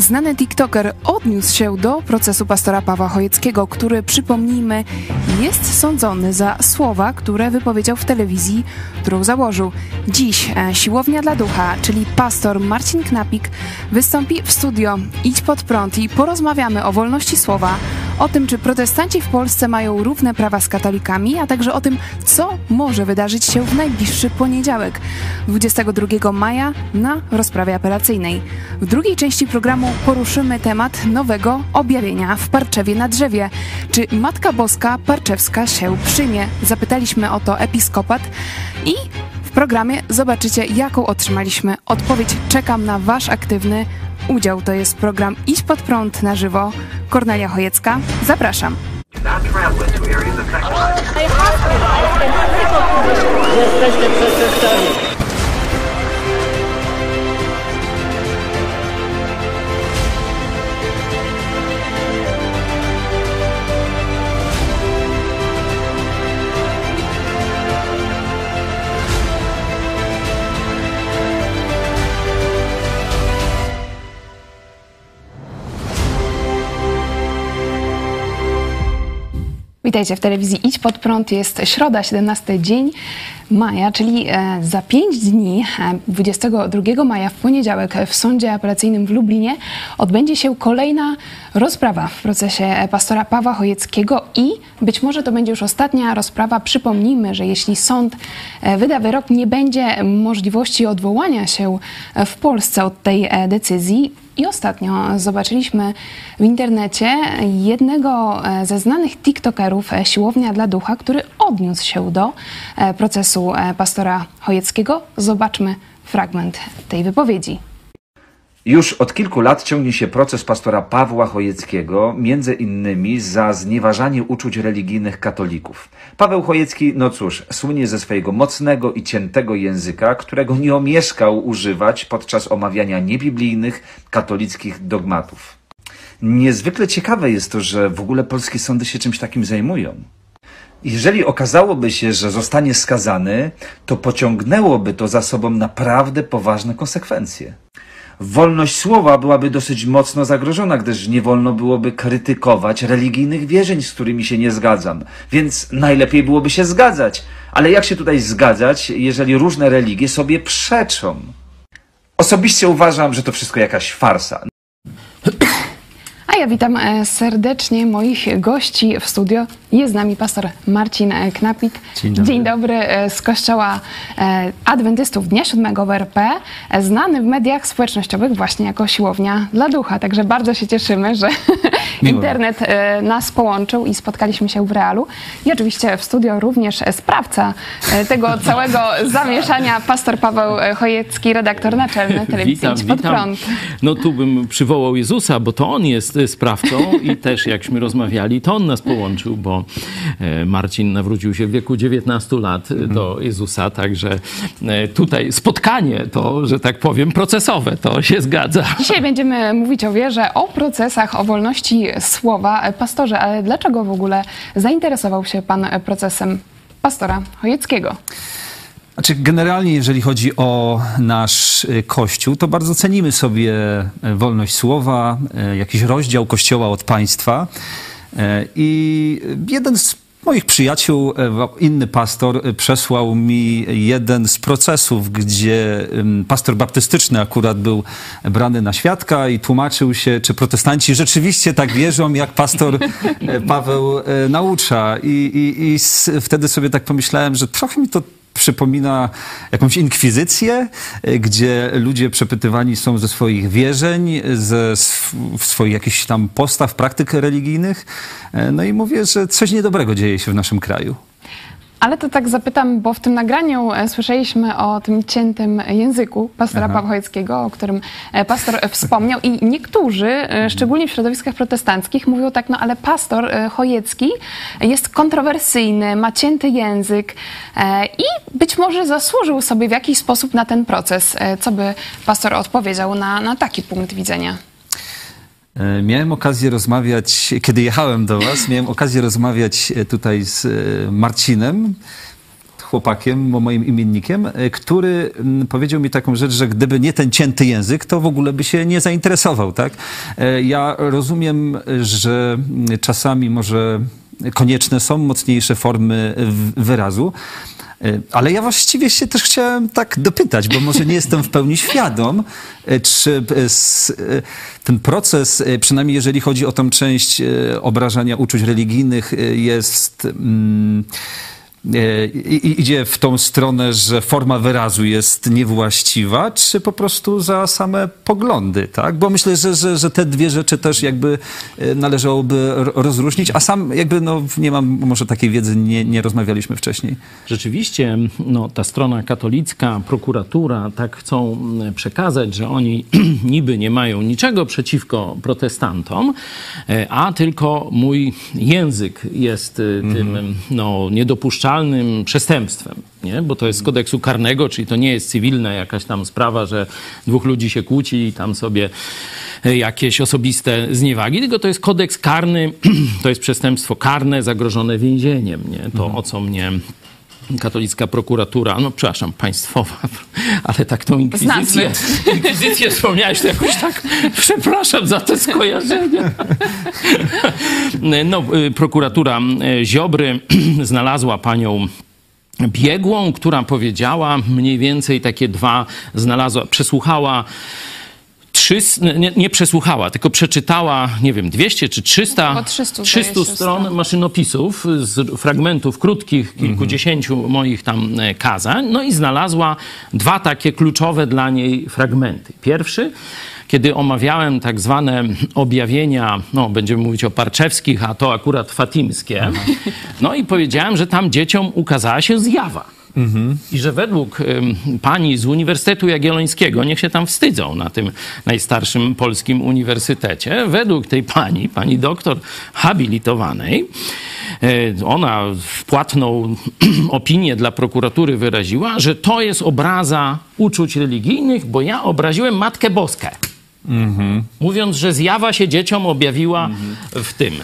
Znany tiktoker odniósł się do procesu pastora Pawła Chojeckiego, który, przypomnijmy, jest sądzony za słowa, które wypowiedział w telewizji, którą założył. Dziś Siłownia dla Ducha, czyli pastor Marcin Knapik, wystąpi w studio Idź Pod Prąd i porozmawiamy o wolności słowa, o tym, czy protestanci w Polsce mają równe prawa z katolikami, a także o tym, co może wydarzyć się w najbliższy poniedziałek, 22 maja, na rozprawie apelacyjnej. W drugiej części programu poruszymy temat nowego objawienia w Parczewie na drzewie. Czy Matka Boska Parczewska się przyjmie? Zapytaliśmy o to episkopat i w programie zobaczycie, jaką otrzymaliśmy odpowiedź. Czekam na wasz aktywny udział. To jest program Idź Pod Prąd na żywo. Kornelia Chojecka. Zapraszam. Jesteście przestępcami. Witajcie w telewizji Idź Pod Prąd. Jest środa, 17 dzień maja, czyli za 5 dni, 22 maja w poniedziałek w Sądzie Apelacyjnym w Lublinie odbędzie się kolejna rozprawa w procesie pastora Pawła Chojeckiego i być może to będzie już ostatnia rozprawa. Przypomnijmy, że jeśli sąd wyda wyrok, nie będzie możliwości odwołania się w Polsce od tej decyzji. I ostatnio zobaczyliśmy w internecie jednego ze znanych tiktokerów, Siłownia dla Ducha, który odniósł się do procesu pastora Chojeckiego. Zobaczmy fragment tej wypowiedzi. Już od kilku lat ciągnie się proces pastora Pawła Chojeckiego, między innymi za znieważanie uczuć religijnych katolików. Paweł Chojecki, no cóż, słynie ze swojego mocnego i ciętego języka, którego nie omieszkał używać podczas omawiania niebiblijnych katolickich dogmatów. Niezwykle ciekawe jest to, że w ogóle polskie sądy się czymś takim zajmują. Jeżeli okazałoby się, że zostanie skazany, to pociągnęłoby to za sobą naprawdę poważne konsekwencje. Wolność słowa byłaby dosyć mocno zagrożona, gdyż nie wolno byłoby krytykować religijnych wierzeń, z którymi się nie zgadzam. Więc najlepiej byłoby się zgadzać. Ale jak się tutaj zgadzać, jeżeli różne religie sobie przeczą? Osobiście uważam, że to wszystko jakaś farsa. A ja witam serdecznie moich gości w studio. Jest z nami pastor Marcin Knapik. Dzień dobry, z Kościoła Adwentystów Dnia Siódmego w RP, znany w mediach społecznościowych właśnie jako Siłownia dla Ducha. Także bardzo się cieszymy, że internet nas połączył i spotkaliśmy się w realu. I oczywiście w studio również sprawca tego całego zamieszania, pastor Paweł Chojecki, redaktor naczelny telewizji Idź Pod Prąd. No tu bym przywołał Jezusa, bo to On jest sprawcą i też jakśmy rozmawiali, to On nas połączył, bo Marcin nawrócił się w wieku 19 lat do Jezusa, także tutaj spotkanie to, że tak powiem, procesowe, to się zgadza. Dzisiaj będziemy mówić o wierze, o procesach, o wolności słowa. Pastorze, ale dlaczego w ogóle zainteresował się pan procesem pastora Chojeckiego? Znaczy, generalnie, jeżeli chodzi o nasz Kościół, to bardzo cenimy sobie wolność słowa, jakiś rozdział Kościoła od państwa. I jeden z moich przyjaciół, inny pastor, przesłał mi jeden z procesów, gdzie pastor baptystyczny akurat był brany na świadka i tłumaczył się, czy protestanci rzeczywiście tak wierzą, jak pastor Paweł naucza. I wtedy sobie tak pomyślałem, że trochę mi to przypomina jakąś inkwizycję, gdzie ludzie przepytywani są ze swoich wierzeń, ze swoich jakichś tam postaw, praktyk religijnych. No i mówię, że coś niedobrego dzieje się w naszym kraju. Ale to tak zapytam, bo w tym nagraniu słyszeliśmy o tym ciętym języku pastora Pawła Chojeckiego, o którym pastor wspomniał i niektórzy, szczególnie w środowiskach protestanckich, mówią tak, no ale pastor Chojecki jest kontrowersyjny, ma cięty język i być może zasłużył sobie w jakiś sposób na ten proces. Co by pastor odpowiedział na taki punkt widzenia? Miałem okazję rozmawiać, kiedy jechałem do was, miałem okazję rozmawiać tutaj z Marcinem. chłopakiem, moim imiennikiem, który powiedział mi taką rzecz, że gdyby nie ten cięty język, to w ogóle by się nie zainteresował, tak? Ja rozumiem, że czasami może konieczne są mocniejsze formy wyrazu, ale ja właściwie się też chciałem tak dopytać, bo może nie jestem w pełni świadom, czy ten proces, przynajmniej jeżeli chodzi o tą część obrażania uczuć religijnych, jest... idzie w tą stronę, że forma wyrazu jest niewłaściwa, czy po prostu za same poglądy, tak? Bo myślę, że te dwie rzeczy też jakby należałoby rozróżnić, a sam jakby nie mam może takiej wiedzy, nie rozmawialiśmy wcześniej. Rzeczywiście, ta strona katolicka, prokuratura tak chcą przekazać, że oni niby nie mają niczego przeciwko protestantom, a tylko mój język jest tym niedopuszczalnym przestępstwem, nie? Bo to jest z kodeksu karnego, czyli to nie jest cywilna jakaś tam sprawa, że dwóch ludzi się kłóci i tam sobie jakieś osobiste zniewagi, tylko to jest kodeks karny, to jest przestępstwo karne zagrożone więzieniem, nie? To o co mnie katolicka prokuratura, przepraszam, państwowa, ale tak tą inkwizycję wspomniałeś, to jakoś tak, przepraszam za te skojarzenia. Prokuratura Ziobry znalazła panią biegłą, która powiedziała mniej więcej takie przesłuchała nie przesłuchała, tylko przeczytała, 200 czy 300 stron maszynopisów z fragmentów krótkich, kilkudziesięciu moich tam kazań, i znalazła dwa takie kluczowe dla niej fragmenty. Pierwszy, kiedy omawiałem tak zwane objawienia, będziemy mówić o parczewskich, a to akurat fatimskie, i powiedziałem, że tam dzieciom ukazała się zjawa. I że według pani z Uniwersytetu Jagiellońskiego, niech się tam wstydzą na tym najstarszym polskim uniwersytecie, według tej pani doktor habilitowanej, ona płatną opinię dla prokuratury wyraziła, że to jest obraza uczuć religijnych, bo ja obraziłem Matkę Boską. Mówiąc, że zjawa się dzieciom objawiła w tym.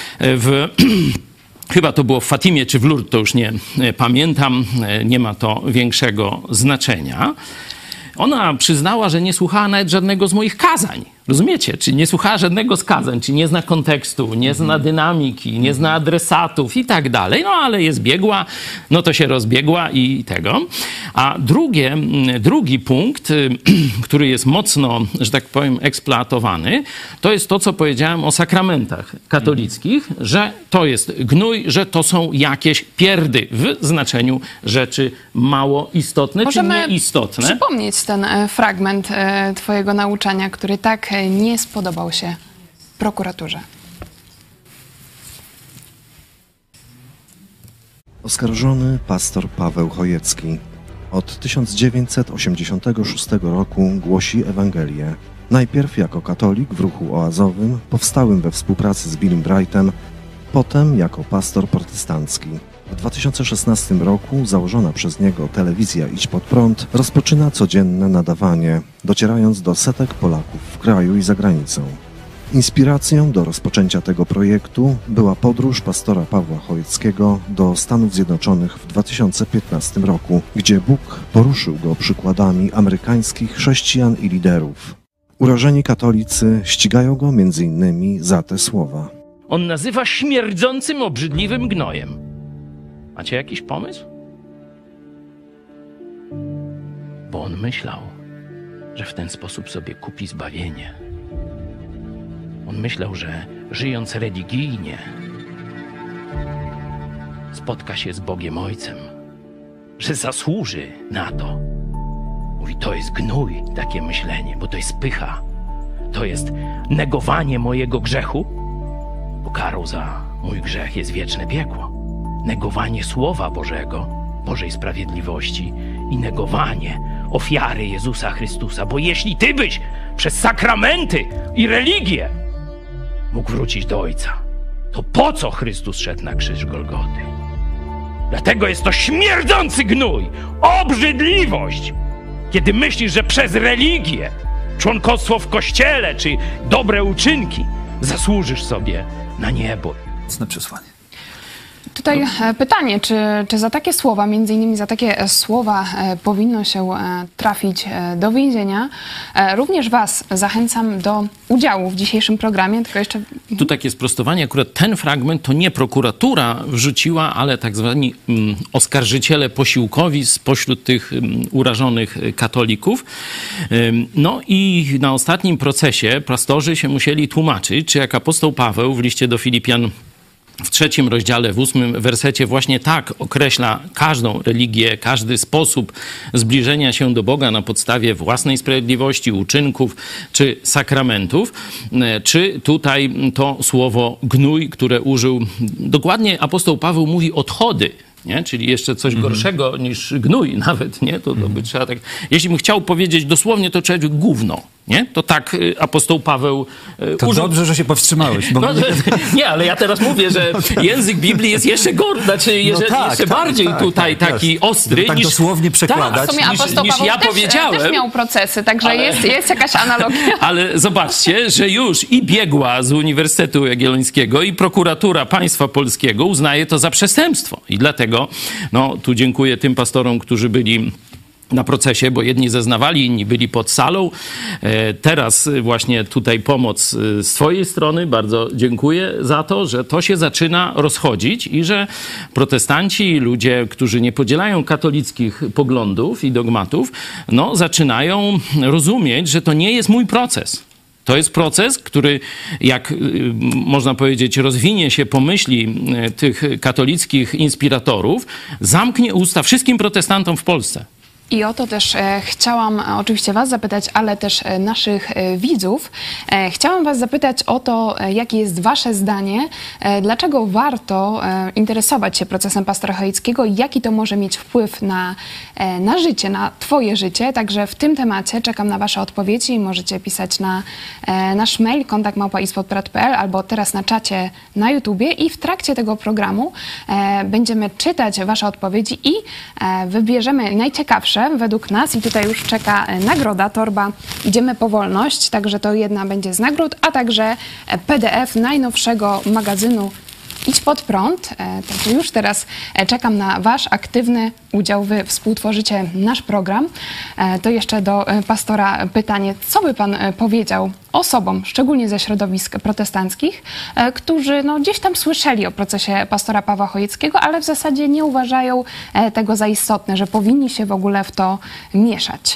Chyba to było w Fatimie czy w Lourdes, to już nie pamiętam, nie ma to większego znaczenia. Ona przyznała, że nie słuchała nawet żadnego z moich kazań. Rozumiecie? Czyli nie słuchała żadnego z kazań, czyli nie zna kontekstu, nie zna dynamiki, nie zna adresatów i tak dalej. Ale jest biegła, to się rozbiegła i tego. A drugi punkt, który jest mocno, że tak powiem, eksploatowany, to jest to, co powiedziałem o sakramentach katolickich, że to jest gnój, że to są jakieś pierdy w znaczeniu rzeczy mało istotne czy nieistotne. Możemy przypomnieć ten fragment twojego nauczania, który tak nie spodobał się prokuraturze. Oskarżony pastor Paweł Chojecki od 1986 roku głosi Ewangelię. Najpierw jako katolik w ruchu oazowym, powstałym we współpracy z Billym Brightem, potem jako pastor protestancki. W 2016 roku założona przez niego telewizja Idź Pod Prąd rozpoczyna codzienne nadawanie, docierając do setek Polaków w kraju i za granicą. Inspiracją do rozpoczęcia tego projektu była podróż pastora Pawła Chojeckiego do Stanów Zjednoczonych w 2015 roku, gdzie Bóg poruszył go przykładami amerykańskich chrześcijan i liderów. Urażeni katolicy ścigają go m.in. za te słowa. On nazywa śmierdzącym, obrzydliwym gnojem. Macie jakiś pomysł? Bo on myślał, że w ten sposób sobie kupi zbawienie. On myślał, że żyjąc religijnie spotka się z Bogiem Ojcem, że zasłuży na to. Mówi, to jest gnój, takie myślenie, bo to jest pycha. To jest negowanie mojego grzechu, bo karą za mój grzech jest wieczne piekło. Negowanie Słowa Bożego, Bożej sprawiedliwości i negowanie ofiary Jezusa Chrystusa. Bo jeśli ty byś przez sakramenty i religię mógł wrócić do Ojca, to po co Chrystus szedł na krzyż Golgoty? Dlatego jest to śmierdzący gnój, obrzydliwość, kiedy myślisz, że przez religię, członkostwo w Kościele czy dobre uczynki zasłużysz sobie na niebo. Mocne przesłanie. Tutaj pytanie, czy za takie słowa, między innymi za takie słowa powinno się trafić do więzienia? Również was zachęcam do udziału w dzisiejszym programie, tylko jeszcze... Tu takie sprostowanie, akurat ten fragment to nie prokuratura wrzuciła, ale tak zwani oskarżyciele posiłkowi spośród tych urażonych katolików. No i na ostatnim procesie pastorzy się musieli tłumaczyć, czy jak apostoł Paweł w liście do Filipian w 3 rozdziale, w 8 wersecie właśnie tak określa każdą religię, każdy sposób zbliżenia się do Boga na podstawie własnej sprawiedliwości, uczynków czy sakramentów, czy tutaj to słowo gnój, które użył, dokładnie apostoł Paweł mówi odchody, nie? Czyli jeszcze coś gorszego niż gnój nawet, nie? To by trzeba tak... Jeśli bym chciał powiedzieć dosłownie, to człowiek gówno, nie? To tak apostoł Paweł to użył. Dobrze, że się powstrzymałeś. Bo... No, nie, ale ja teraz mówię, że język Biblii jest jeszcze gorszy, znaczy jeszcze bardziej tutaj taki ostry tak niż... dosłownie przekładać. Tak, w sumie apostoł niż Paweł ja powiedziałem. też miał procesy, także jest jakaś analogia. Ale zobaczcie, że już i biegła z Uniwersytetu Jagiellońskiego i prokuratura państwa polskiego uznaje to za przestępstwo. I dlatego, no tu dziękuję tym pastorom, którzy byli na procesie, bo jedni zeznawali, inni byli pod salą. Teraz właśnie tutaj pomoc z twojej strony. Bardzo dziękuję za to, że to się zaczyna rozchodzić i że protestanci, ludzie, którzy nie podzielają katolickich poglądów i dogmatów, no zaczynają rozumieć, że to nie jest mój proces. To jest proces, który, jak można powiedzieć, rozwinie się po myśli tych katolickich inspiratorów, zamknie usta wszystkim protestantom w Polsce. I o to też chciałam oczywiście was zapytać, ale też naszych widzów. Chciałam was zapytać o to, jakie jest wasze zdanie, dlaczego warto interesować się procesem pastora Chojeckiego i jaki to może mieć wpływ na życie, na twoje życie. Także w tym temacie czekam na wasze odpowiedzi. Możecie pisać na nasz mail kontakt@ispod.pl albo teraz na czacie na YouTubie i w trakcie tego programu będziemy czytać wasze odpowiedzi i wybierzemy najciekawsze według nas i tutaj już czeka nagroda, torba Idziemy po wolność, także to jedna będzie z nagród, a także PDF najnowszego magazynu Idź pod prąd. Także już teraz czekam na wasz aktywny udział. Wy współtworzycie nasz program. To jeszcze do pastora pytanie, co by pan powiedział osobom, szczególnie ze środowisk protestanckich, którzy no, gdzieś tam słyszeli o procesie pastora Pawła Chojeckiego, ale w zasadzie nie uważają tego za istotne, że powinni się w ogóle w to mieszać?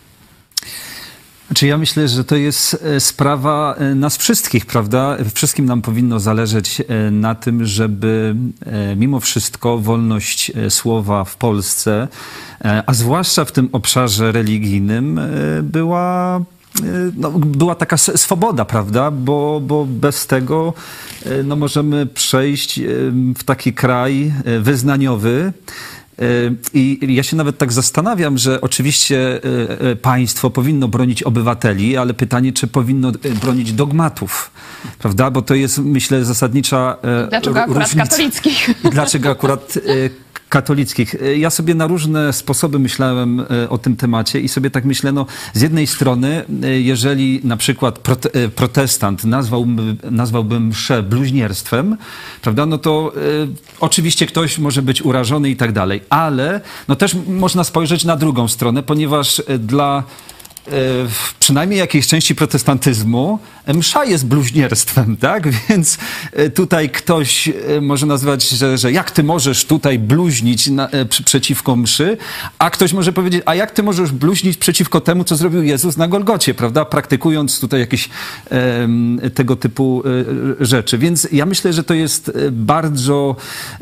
Znaczy ja myślę, że to jest sprawa nas wszystkich, prawda? Wszystkim nam powinno zależeć na tym, żeby mimo wszystko wolność słowa w Polsce, a zwłaszcza w tym obszarze religijnym, była taka swoboda, prawda? Bo bez tego no, możemy przejść w taki kraj wyznaniowy. I ja się nawet tak zastanawiam, że oczywiście państwo powinno bronić obywateli, ale pytanie, czy powinno bronić dogmatów, prawda? Bo to jest, myślę, zasadnicza Dlaczego akurat różnica. Katolickich? Dlaczego akurat katolickich. Ja sobie na różne sposoby myślałem o tym temacie i sobie tak myślę, no z jednej strony, jeżeli na przykład protestant nazwałby mszę bluźnierstwem, prawda, no to oczywiście ktoś może być urażony i tak dalej, ale no też można spojrzeć na drugą stronę, ponieważ dla przynajmniej jakiejś części protestantyzmu msza jest bluźnierstwem, tak? Więc tutaj ktoś może nazwać, że jak ty możesz tutaj bluźnić przeciwko mszy, a ktoś może powiedzieć, a jak ty możesz bluźnić przeciwko temu, co zrobił Jezus na Golgocie, prawda? Praktykując tutaj jakieś tego typu rzeczy. Więc ja myślę, że to jest bardzo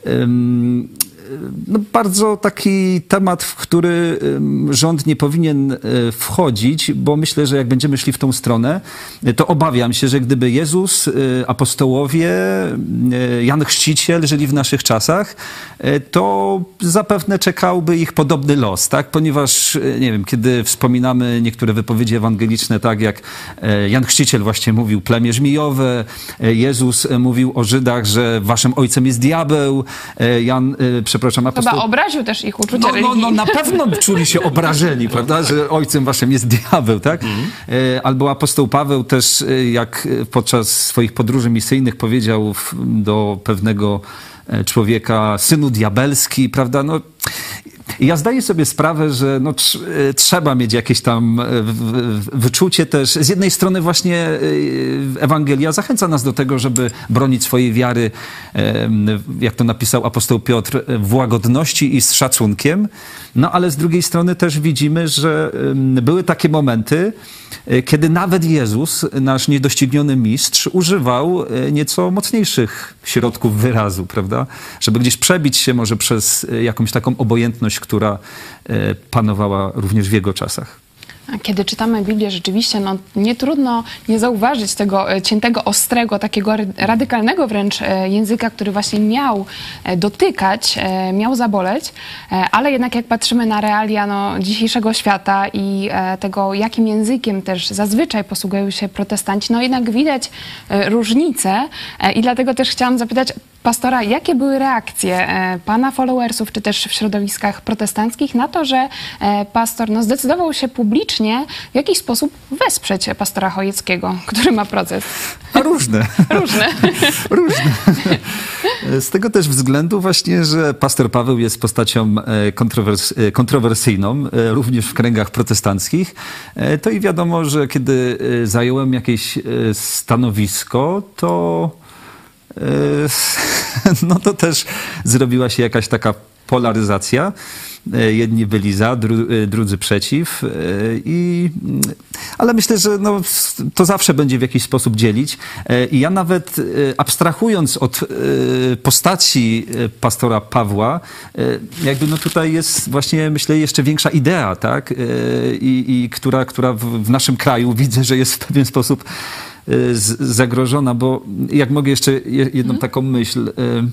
bardzo taki temat, w który rząd nie powinien wchodzić, bo myślę, że jak będziemy szli w tą stronę, to obawiam się, że gdyby Jezus, apostołowie, Jan Chrzciciel żyli w naszych czasach, to zapewne czekałby ich podobny los, tak? Ponieważ, nie wiem, kiedy wspominamy niektóre wypowiedzi ewangeliczne, tak jak Jan Chrzciciel właśnie mówił plemię żmijowe, Jezus mówił o Żydach, że waszym ojcem jest diabeł, Chyba obraził też ich uczucia religijne. No na pewno czuli się obrażeni, prawda, że ojcem waszym jest diabeł, tak? Albo apostoł Paweł też, jak podczas swoich podróży misyjnych powiedział do pewnego człowieka, synu diabelski, prawda? No, ja zdaję sobie sprawę, że no, trzeba mieć jakieś tam wyczucie też. Z jednej strony właśnie Ewangelia zachęca nas do tego, żeby bronić swojej wiary, jak to napisał apostoł Piotr, w łagodności i z szacunkiem. No ale z drugiej strony też widzimy, że były takie momenty, kiedy nawet Jezus, nasz niedościgniony mistrz, używał nieco mocniejszych środków wyrazu, prawda? Żeby gdzieś przebić się może przez jakąś taką obojętność, która panowała również w jego czasach. Kiedy czytamy Biblię, rzeczywiście no, nie trudno nie zauważyć tego ciętego, ostrego, takiego radykalnego wręcz języka, który właśnie miał dotykać, miał zaboleć, ale jednak jak patrzymy na realia no, dzisiejszego świata i tego, jakim językiem też zazwyczaj posługują się protestanci, no jednak widać różnice i dlatego też chciałam zapytać pastora, jakie były reakcje pana followersów, czy też w środowiskach protestanckich na to, że pastor no, zdecydował się publicznie w jakiś sposób wesprzeć pastora Chojeckiego, który ma proces? A różne. Różne. Różne. Z tego też względu właśnie, że pastor Paweł jest postacią kontrowersyjną, również w kręgach protestanckich. To i wiadomo, że kiedy zająłem jakieś stanowisko, to no to też zrobiła się jakaś taka polaryzacja. Jedni byli za, drudzy przeciw. Ale myślę, że no, to zawsze będzie w jakiś sposób dzielić. I ja nawet abstrahując od postaci pastora Pawła, jakby no tutaj jest właśnie, myślę, jeszcze większa idea, tak? I która w naszym kraju widzę, że jest w pewien sposób zagrożona, bo jak mogę jeszcze jedną taką myśl.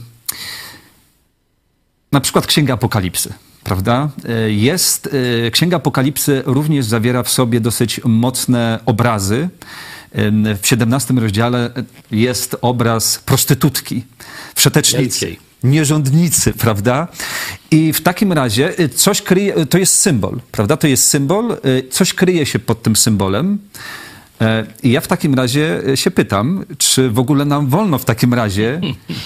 Na przykład Księga Apokalipsy, prawda? Księga Apokalipsy również zawiera w sobie dosyć mocne obrazy. W 17 rozdziale jest obraz prostytutki, wszetecznicy, nierządnicy, prawda? I w takim razie coś kryje, to jest symbol, prawda? To jest symbol, coś kryje się pod tym symbolem. I ja w takim razie się pytam, czy w ogóle nam wolno w takim razie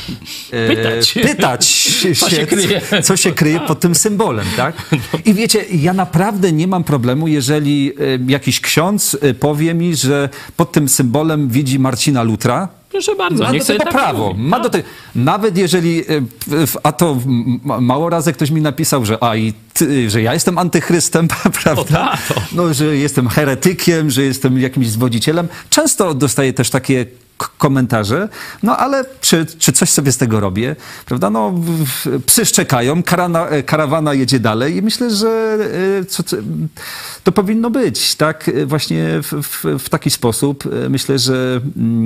pytać się, co się kryje pod tym symbolem, tak? I wiecie, ja naprawdę nie mam problemu, jeżeli jakiś ksiądz powie mi, że pod tym symbolem widzi Marcina Lutra. Proszę bardzo, ma do tego prawo. Ma do tego, nawet jeżeli, a to mało razy ktoś mi napisał, że ja jestem antychrystem, prawda? No, że jestem heretykiem, że jestem jakimś zwodzicielem. Często dostaję też takie komentarze, no ale czy coś sobie z tego robię, prawda? No, psy szczekają, karawana jedzie dalej i myślę, że to powinno być, tak? Właśnie w taki sposób. Myślę, że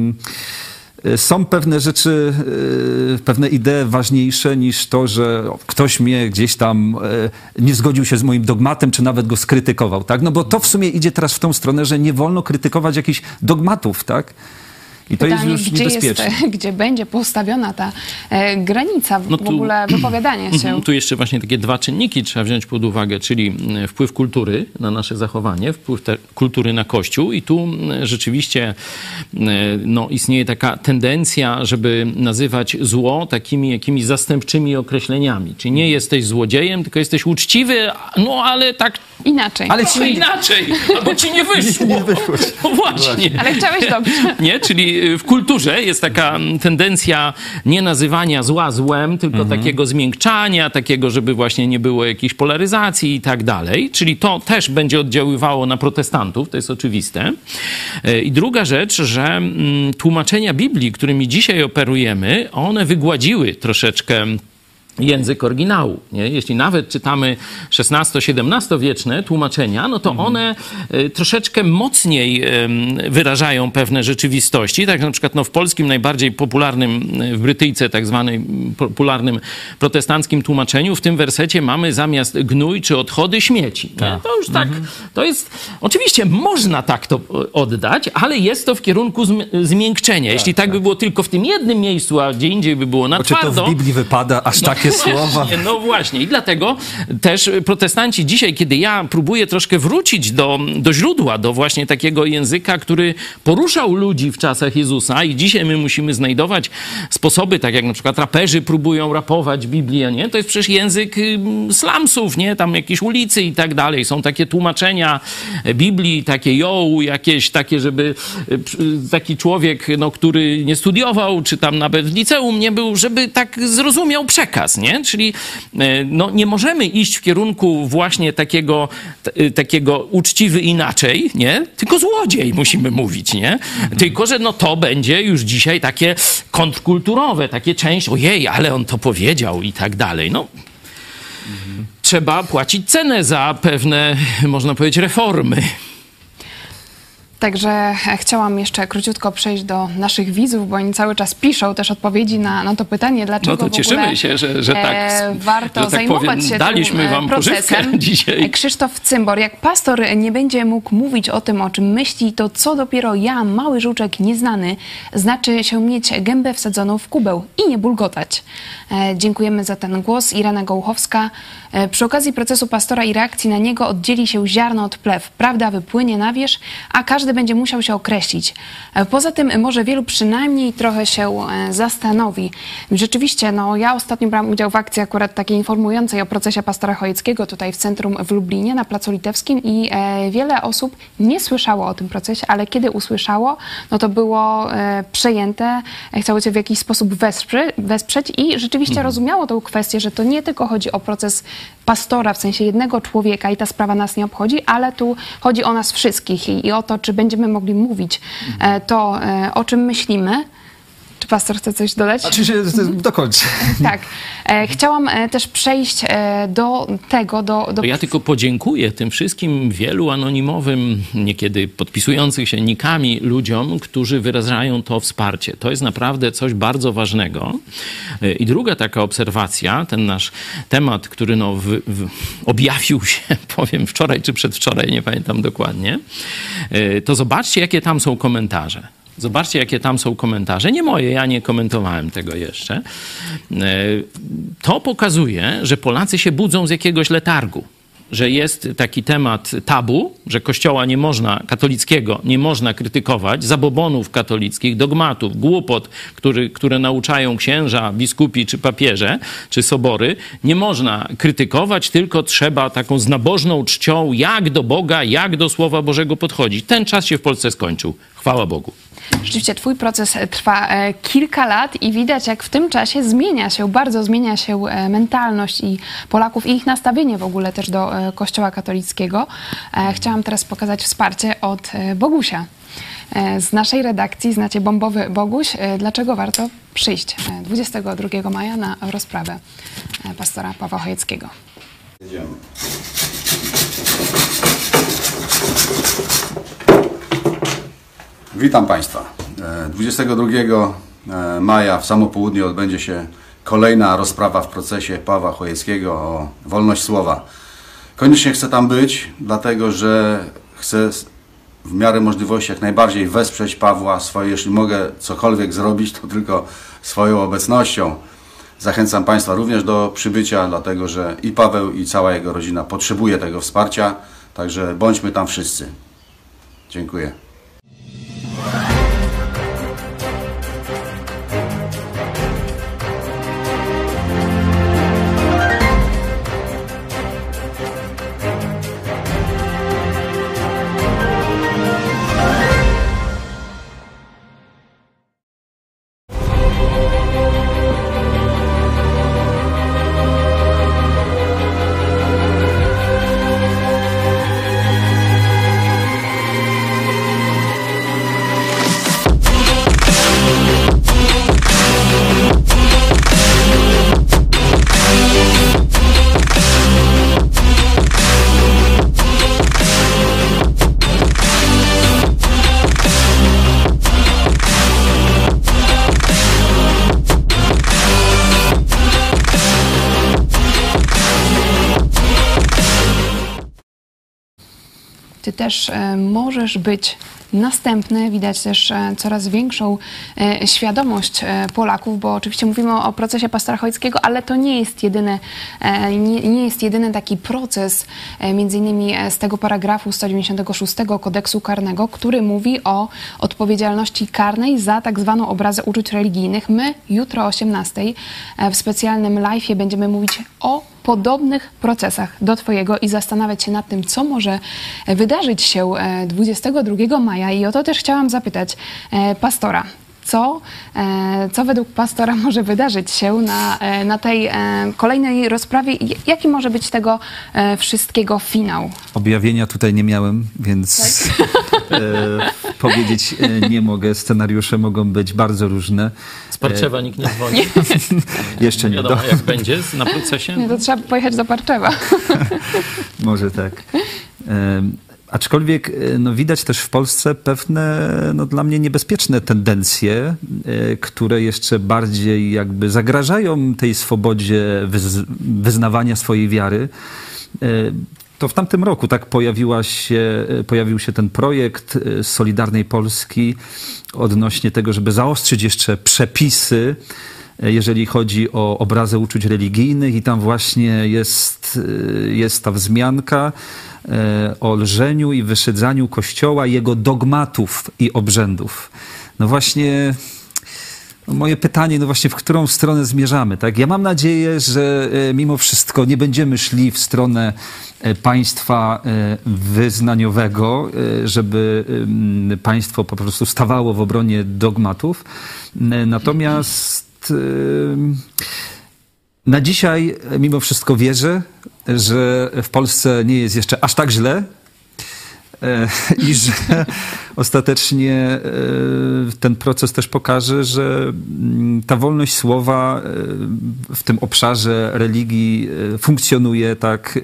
są pewne rzeczy, pewne idee ważniejsze niż to, że ktoś mnie gdzieś tam nie zgodził się z moim dogmatem, czy nawet go skrytykował, tak? No bo to w sumie idzie teraz w tą stronę, że nie wolno krytykować jakichś dogmatów, tak? I to pytanie, jest już niebezpieczne. Gdzie będzie postawiona ta granica w ogóle wypowiadania się? Tu jeszcze właśnie takie dwa czynniki trzeba wziąć pod uwagę, czyli wpływ kultury na nasze zachowanie, wpływ kultury na Kościół i tu rzeczywiście no, istnieje taka tendencja, żeby nazywać zło takimi jakimiś zastępczymi określeniami. Czyli nie jesteś złodziejem, tylko jesteś uczciwy, no ale tak inaczej. Ale ci inaczej, albo ci nie wyszło. Nie wyszło. No właśnie. Ale chciałeś dobrze. Nie, czyli w kulturze jest taka tendencja nie nazywania zła złem, tylko takiego zmiękczania, takiego, żeby właśnie nie było jakiejś polaryzacji i tak dalej. Czyli to też będzie oddziaływało na protestantów, to jest oczywiste. I druga rzecz, że tłumaczenia Biblii, którymi dzisiaj operujemy, one wygładziły troszeczkę język oryginału. Nie? Jeśli nawet czytamy XVI-XVII wieczne tłumaczenia, no to one troszeczkę mocniej wyrażają pewne rzeczywistości. Tak na przykład no, w polskim najbardziej popularnym, w Brytyjce tak zwanym popularnym protestanckim tłumaczeniu, w tym wersecie mamy zamiast gnój czy odchody śmieci. Nie? To już tak, to jest, oczywiście można tak to oddać, ale jest to w kierunku zmiękczenia. Jeśli tak by było tylko w tym jednym miejscu, a gdzie indziej by było na twardo. Czy to w Biblii wypada aż takie Polskie słowa. No właśnie. I dlatego też protestanci dzisiaj, kiedy ja próbuję troszkę wrócić do źródła, do właśnie takiego języka, który poruszał ludzi w czasach Jezusa i dzisiaj my musimy znajdować sposoby, tak jak na przykład raperzy próbują rapować Biblię, nie? To jest przecież język slumsów, nie? Tam jakieś ulicy i tak dalej. Są takie tłumaczenia Biblii, takie jakieś takie, żeby taki człowiek, no, który nie studiował, czy tam nawet w liceum nie był, żeby tak zrozumiał przekaz, nie? Czyli no, nie możemy iść w kierunku właśnie takiego uczciwy inaczej, nie? Tylko złodziej musimy mówić, nie? Tylko, że no to będzie już dzisiaj takie kontrkulturowe, takie część, ojej, ale on to powiedział i tak dalej. No, trzeba płacić cenę za pewne, można powiedzieć, reformy. Także chciałam jeszcze króciutko przejść do naszych widzów, bo oni cały czas piszą też odpowiedzi na to pytanie, dlaczego no to cieszymy się, że tak warto że tak zajmować powiem, się daliśmy tym wam procesem. Dzisiaj. Krzysztof Cymbor, jak pastor nie będzie mógł mówić o tym, o czym myśli, to co dopiero ja, mały żuczek nieznany, znaczy się mieć gębę wsadzoną w kubeł i nie bulgotać. Dziękujemy za ten głos. Irena Gołuchowska. Przy okazji procesu pastora i reakcji na niego oddzieli się ziarno od plew. Prawda wypłynie na wierzch, a każdy będzie musiał się określić. Poza tym może wielu przynajmniej trochę się zastanowi. Rzeczywiście, no ja ostatnio brałam udział w akcji akurat takiej informującej o procesie pastora Chojeckiego tutaj w centrum w Lublinie na Placu Litewskim i wiele osób nie słyszało o tym procesie, ale kiedy usłyszało, no to było przejęte, chciało się w jakiś sposób wesprzeć i rzeczywiście rozumiało tą kwestię, że to nie tylko chodzi o proces pastora, w sensie jednego człowieka i ta sprawa nas nie obchodzi, ale tu chodzi o nas wszystkich i o to, czy będziemy mogli mówić to, o czym myślimy. Czy pastor chce coś dodać? Oczywiście, dokończę. Tak. Chciałam też przejść do tego, Ja tylko podziękuję tym wszystkim wielu anonimowym, niekiedy podpisujących się nikami ludziom, którzy wyrażają to wsparcie. To jest naprawdę coś bardzo ważnego. I druga taka obserwacja, ten nasz temat, który no objawił się, powiem, wczoraj czy przedwczoraj, nie pamiętam dokładnie, to zobaczcie, jakie tam są komentarze. Zobaczcie, jakie tam są komentarze. Nie moje, ja nie komentowałem tego jeszcze. To pokazuje, że Polacy się budzą z jakiegoś letargu. Że jest taki temat tabu, że kościoła nie można, katolickiego nie można krytykować, zabobonów katolickich, dogmatów, głupot, które nauczają księża, biskupi, czy papieże, czy sobory. Nie można krytykować, tylko trzeba taką z nabożną czcią, jak do Boga, jak do Słowa Bożego podchodzić. Ten czas się w Polsce skończył. Chwała Bogu. Rzeczywiście twój proces trwa kilka lat i widać, jak w tym czasie bardzo zmienia się mentalność i Polaków i ich nastawienie w ogóle też do Kościoła katolickiego. Chciałam teraz pokazać wsparcie od Bogusia. Z naszej redakcji znacie bombowy Boguś. Dlaczego warto przyjść 22 maja na rozprawę pastora Pawła Chojeckiego? Jedziemy. Witam Państwa. 22 maja w samo południe odbędzie się kolejna rozprawa w procesie Pawła Chojeckiego o wolność słowa. Koniecznie chcę tam być, dlatego że chcę w miarę możliwości jak najbardziej wesprzeć Pawła swoje, jeśli mogę cokolwiek zrobić, to tylko swoją obecnością. Zachęcam Państwa również do przybycia, dlatego że i Paweł, i cała jego rodzina potrzebuje tego wsparcia, także bądźmy tam wszyscy. Dziękuję. Ty też możesz być następny. Widać też coraz większą świadomość Polaków, bo oczywiście mówimy o procesie pastora Chojeckiego, ale to nie jest jedyny taki proces, między innymi z tego paragrafu 196 kodeksu karnego, który mówi o odpowiedzialności karnej za tak zwaną obrazę uczuć religijnych. My jutro o 18 w specjalnym live'ie będziemy mówić o podobnych procesach do twojego i zastanawiać się nad tym, co może wydarzyć się 22 maja. I o to też chciałam zapytać pastora. Co według pastora może wydarzyć się na tej kolejnej rozprawie i jaki może być tego wszystkiego finał? Objawienia tutaj nie miałem, więc powiedzieć nie mogę. Scenariusze mogą być bardzo różne. Z Parczewa nikt nie dzwoni. Jeszcze nie. Wiadomo, jak będzie na procesie? Nie, to trzeba pojechać do Parczewa. Może tak. Aczkolwiek widać też w Polsce pewne, dla mnie niebezpieczne tendencje, które jeszcze bardziej jakby zagrażają tej swobodzie wyznawania swojej wiary. To w tamtym roku tak pojawił się ten projekt Solidarnej Polski odnośnie tego, żeby zaostrzyć jeszcze przepisy, jeżeli chodzi o obrazę uczuć religijnych, i tam właśnie jest ta wzmianka o lżeniu i wyszydzaniu Kościoła, jego dogmatów i obrzędów. No właśnie, moje pytanie, w którą stronę zmierzamy, tak? Ja mam nadzieję, że mimo wszystko nie będziemy szli w stronę państwa wyznaniowego, żeby państwo po prostu stawało w obronie dogmatów. Natomiast na dzisiaj mimo wszystko wierzę, że w Polsce nie jest jeszcze aż tak źle i że ostatecznie ten proces też pokaże, że ta wolność słowa w tym obszarze religii funkcjonuje, tak,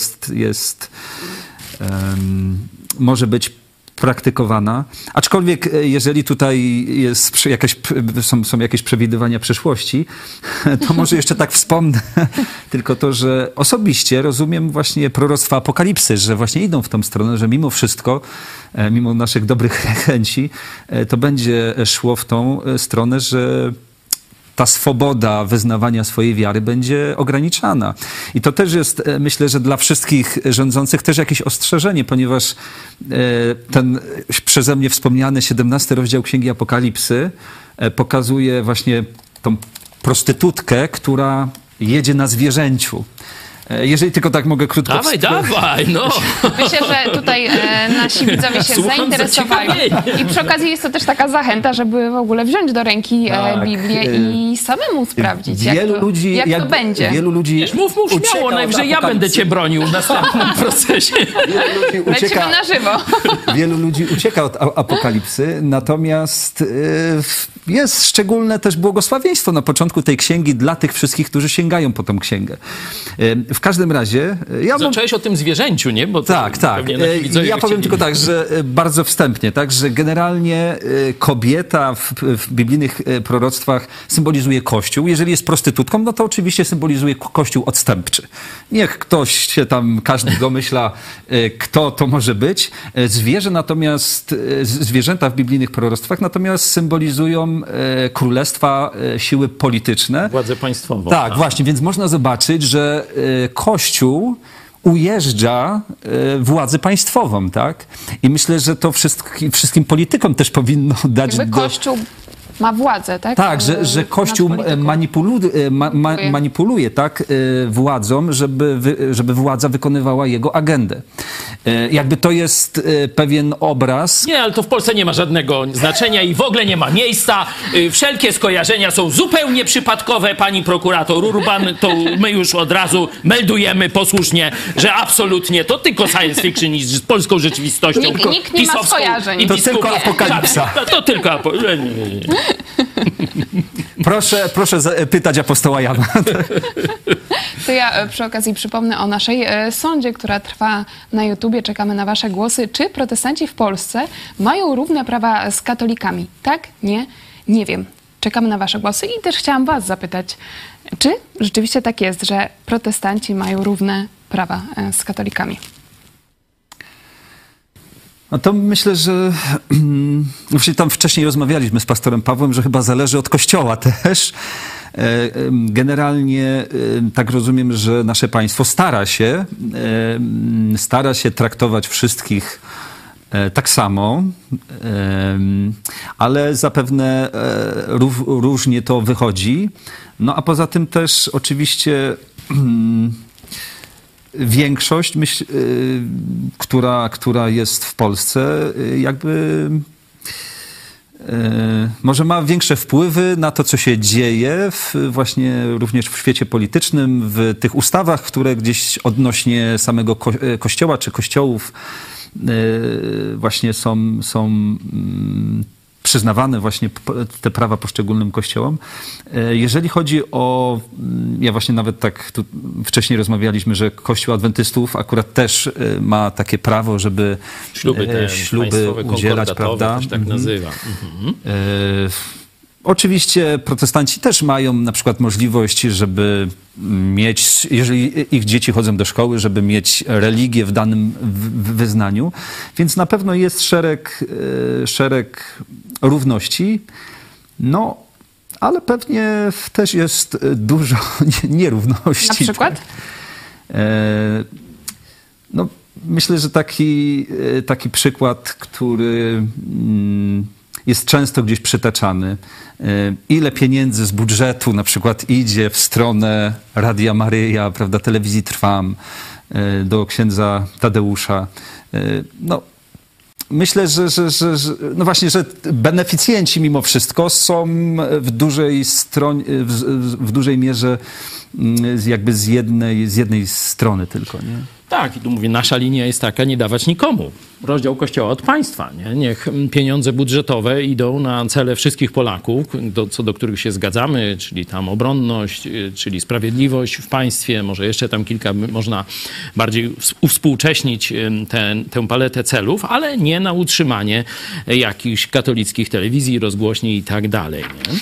może być praktykowana. Aczkolwiek jeżeli tutaj są jakieś przewidywania przyszłości, to może jeszcze tak wspomnę tylko to, że osobiście rozumiem właśnie proroctwa Apokalipsy, że właśnie idą w tą stronę, że mimo wszystko, mimo naszych dobrych chęci, to będzie szło w tą stronę, że ta swoboda wyznawania swojej wiary będzie ograniczana. I to też jest, myślę, że dla wszystkich rządzących też jakieś ostrzeżenie, ponieważ ten przeze mnie wspomniany 17 rozdział Księgi Apokalipsy pokazuje właśnie tą prostytutkę, która jedzie na zwierzęciu. Jeżeli tylko tak mogę krótko... Dawaj, no! Myślę, że tutaj nasi widzowie się zainteresowali. I przy okazji jest to też taka zachęta, żeby w ogóle wziąć do ręki Biblię i samemu sprawdzić, jak to będzie. Wielu ludzi mów śmiało, najwyżej ja będę cię bronił w następnym procesie. Lecimy na żywo. Wielu ludzi ucieka od Apokalipsy, natomiast jest szczególne też błogosławieństwo na początku tej księgi dla tych wszystkich, którzy sięgają po tą księgę. W każdym razie... Zacząłeś o tym zwierzęciu, nie? Bo tak. Ja powiem tylko tak, że bardzo wstępnie, tak, że generalnie kobieta w biblijnych proroctwach symbolizuje Kościół. Jeżeli jest prostytutką, no to oczywiście symbolizuje Kościół odstępczy. Niech ktoś się tam, każdy domyśla, kto to może być. Zwierzęta w biblijnych proroctwach natomiast symbolizują królestwa, siły polityczne. Władzę państwową. Tak, właśnie, więc można zobaczyć, że Kościół ujeżdża władzę państwową, tak? I myślę, że to wszystkim politykom też powinno dać... Kościół ma władzę, tak? Tak, że Kościół manipuluje tak, władzą, żeby władza wykonywała jego agendę. Jakby to jest pewien obraz... Nie, ale to w Polsce nie ma żadnego znaczenia i w ogóle nie ma miejsca. Wszelkie skojarzenia są zupełnie przypadkowe. Pani prokurator Urban, to my już od razu meldujemy posłusznie, że absolutnie to tylko science fiction niż z polską rzeczywistością. Nikt nie ma skojarzeń. To tylko apokalipsa. To tylko Proszę pytać apostoła Jana. To ja przy okazji przypomnę o naszej sądzie, która trwa na YouTubie. Czekamy na wasze głosy. Czy protestanci w Polsce mają równe prawa z katolikami? Tak? Nie? Nie wiem. Czekamy na wasze głosy i też chciałam was zapytać, czy rzeczywiście tak jest, że protestanci mają równe prawa z katolikami? No to myślę, że właśnie tam wcześniej rozmawialiśmy z pastorem Pawłem, że chyba zależy od Kościoła też. Generalnie tak rozumiem, że nasze państwo stara się traktować wszystkich tak samo, ale zapewne różnie to wychodzi. No a poza tym też oczywiście większość, która jest w Polsce, jakby może ma większe wpływy na to, co się dzieje właśnie również w świecie politycznym, w tych ustawach, które gdzieś odnośnie samego Kościoła czy kościołów właśnie są przyznawane właśnie te prawa poszczególnym kościołom. Jeżeli chodzi o, ja właśnie nawet tak tu wcześniej rozmawialiśmy, że Kościół Adwentystów akurat też ma takie prawo, żeby śluby udzielać, prawda? To się tak nazywa. Oczywiście protestanci też mają na przykład możliwość, żeby mieć, jeżeli ich dzieci chodzą do szkoły, żeby mieć religię w danym wyznaniu, więc na pewno jest szereg równości, no ale pewnie też jest dużo nierówności. Na przykład? No, myślę, że taki przykład, który jest często gdzieś przytaczany. Ile pieniędzy z budżetu na przykład idzie w stronę Radia Maryja, prawda, Telewizji Trwam, do księdza Tadeusza. No, myślę, że no właśnie, że beneficjenci mimo wszystko są w dużej mierze jakby z jednej strony tylko, nie? Tak, i tu mówię, nasza linia jest taka, nie dawać nikomu. Rozdział Kościoła od państwa. Nie? Niech pieniądze budżetowe idą na cele wszystkich Polaków, co do których się zgadzamy, czyli tam obronność, czyli sprawiedliwość w państwie, może jeszcze tam kilka, można bardziej uwspółcześnić tę paletę celów, ale nie na utrzymanie jakichś katolickich telewizji, rozgłośni i tak dalej. Nie?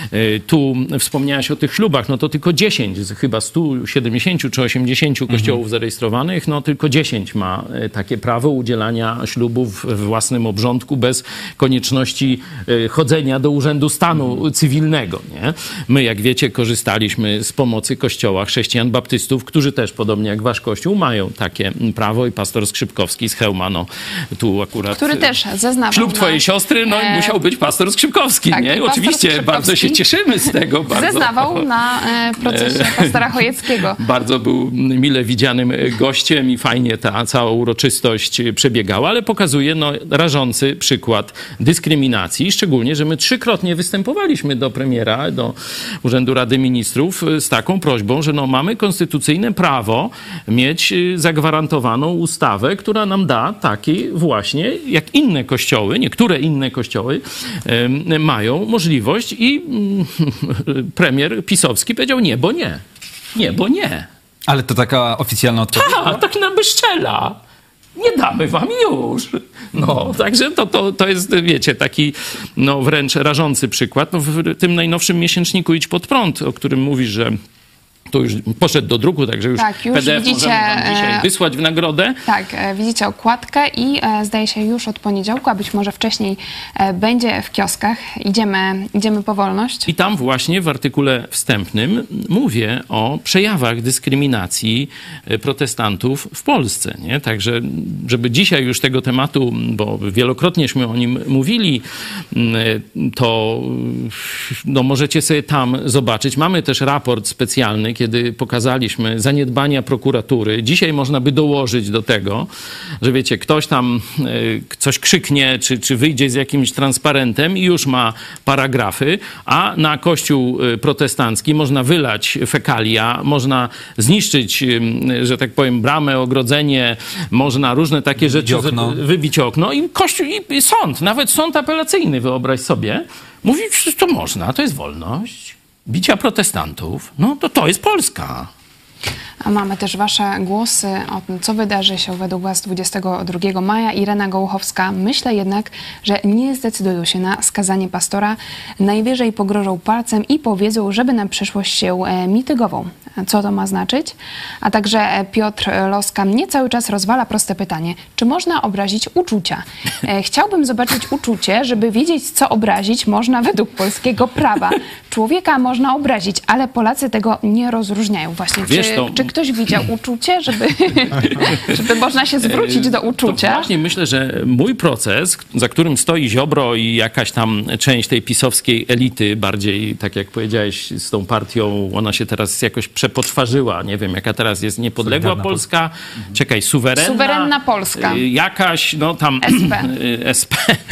Tu wspomniałaś o tych ślubach, no to tylko 10 z chyba 170 czy 80 kościołów zarejestrowanych, no tylko 10 ma takie prawo udzielania ślubów we własnym obrządku bez konieczności chodzenia do Urzędu Stanu Cywilnego. Nie? My, jak wiecie, korzystaliśmy z pomocy Kościoła Chrześcijan Baptystów, którzy też, podobnie jak wasz Kościół, mają takie prawo i pastor Skrzypkowski z Chełma, no tu akurat... Który też zeznawał ślub twojej siostry, no i musiał być pastor Skrzypkowski, tak, nie? Oczywiście, bardzo się cieszymy z tego. Zeznawał na procesie pastora Chojeckiego. Bardzo był mile widzianym gościem i fajnie ta cała uroczystość przebiegała, ale pokazuje rażący przykład dyskryminacji, szczególnie, że my 3-krotnie występowaliśmy do premiera, do Urzędu Rady Ministrów z taką prośbą, że mamy konstytucyjne prawo mieć zagwarantowaną ustawę, która nam da taki właśnie, jak inne kościoły, niektóre inne kościoły mają możliwość i premier pisowski powiedział nie, bo nie. Nie, bo nie. Ale to taka oficjalna odpowiedź? Tak na bezczela. Nie damy wam już. No, także to jest, wiecie, taki wręcz rażący przykład. No, w tym najnowszym miesięczniku Idź Pod Prąd, o którym mówisz, że to już poszedł do druku, także już PDF widzicie, możemy wam dzisiaj wysłać w nagrodę. Tak, widzicie okładkę i zdaje się już od poniedziałku, a być może wcześniej będzie w kioskach. Idziemy po wolność. I tam właśnie w artykule wstępnym mówię o przejawach dyskryminacji protestantów w Polsce. Nie? Także, żeby dzisiaj już tego tematu, bo wielokrotnieśmy o nim mówili, to możecie sobie tam zobaczyć. Mamy też raport specjalny, kiedy pokazaliśmy zaniedbania prokuratury. Dzisiaj można by dołożyć do tego, że wiecie, ktoś tam coś krzyknie, czy wyjdzie z jakimś transparentem i już ma paragrafy, a na kościół protestancki można wylać fekalia, można zniszczyć, że tak powiem, bramę, ogrodzenie, można różne takie rzeczy, wybić okno i kościół, i sąd, nawet sąd apelacyjny, wyobraź sobie, mówi, że to można, to jest wolność. Bicia protestantów, no to jest Polska. A mamy też wasze głosy o tym, co wydarzy się według was 22 maja. Irena Gołuchowska: myślę jednak, że nie zdecydują się na skazanie pastora. Najwyżej pogrożą palcem i powiedzą, żeby na przyszłość się mitygował. Co to ma znaczyć? A także Piotr Loska mnie cały czas rozwala proste pytanie. Czy można obrazić uczucia? Chciałbym zobaczyć uczucie, żeby wiedzieć, co obrazić można według polskiego prawa. Człowieka można obrazić, ale Polacy tego nie rozróżniają. Właśnie, czy ktoś widział uczucie, żeby można się zwrócić do uczucia? To właśnie myślę, że mój proces, za którym stoi Ziobro i jakaś tam część tej pisowskiej elity, bardziej, tak jak powiedziałeś, z tą partią, ona się teraz jakoś przepoczwarzyła. Nie wiem, jaka teraz jest niepodległa Polska. Czekaj, suwerenna Polska. Jakaś, no tam... SP.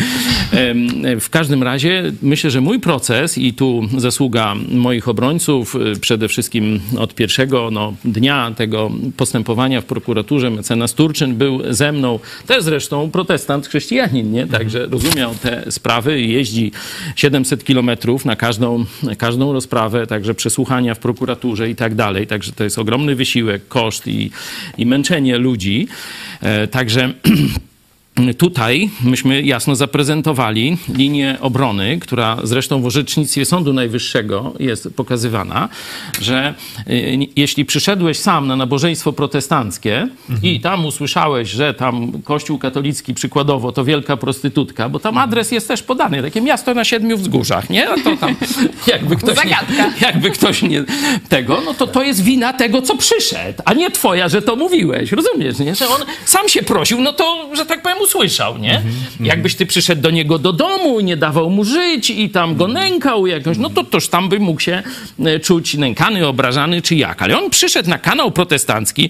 W każdym razie myślę, że mój proces i tu zasługa moich obrońców, przede wszystkim od pierwszego dnia tego postępowania w prokuraturze mecenas Turczyn był ze mną, też zresztą protestant, chrześcijanin, nie? Także rozumiał te sprawy i jeździ 700 kilometrów na każdą rozprawę, także przesłuchania w prokuraturze i tak dalej. Także to jest ogromny wysiłek, koszt i męczenie ludzi. Także tutaj myśmy jasno zaprezentowali linię obrony, która zresztą w orzecznictwie Sądu Najwyższego jest pokazywana, że jeśli przyszedłeś sam na nabożeństwo protestanckie i tam usłyszałeś, że tam Kościół katolicki przykładowo to wielka prostytutka, bo tam adres jest też podany, takie miasto na 7 wzgórzach, nie? A to tam jakby ktoś nie tego, no to jest wina tego, co przyszedł, a nie twoja, że to mówiłeś, rozumiesz, nie? Że on sam się prosił, no to, że tak powiem, usłyszał, nie? Jakbyś ty przyszedł do niego do domu i nie dawał mu żyć i tam go nękał jakoś, no to toż tam by mógł się czuć nękany, obrażany czy jak. Ale on przyszedł na kanał protestancki,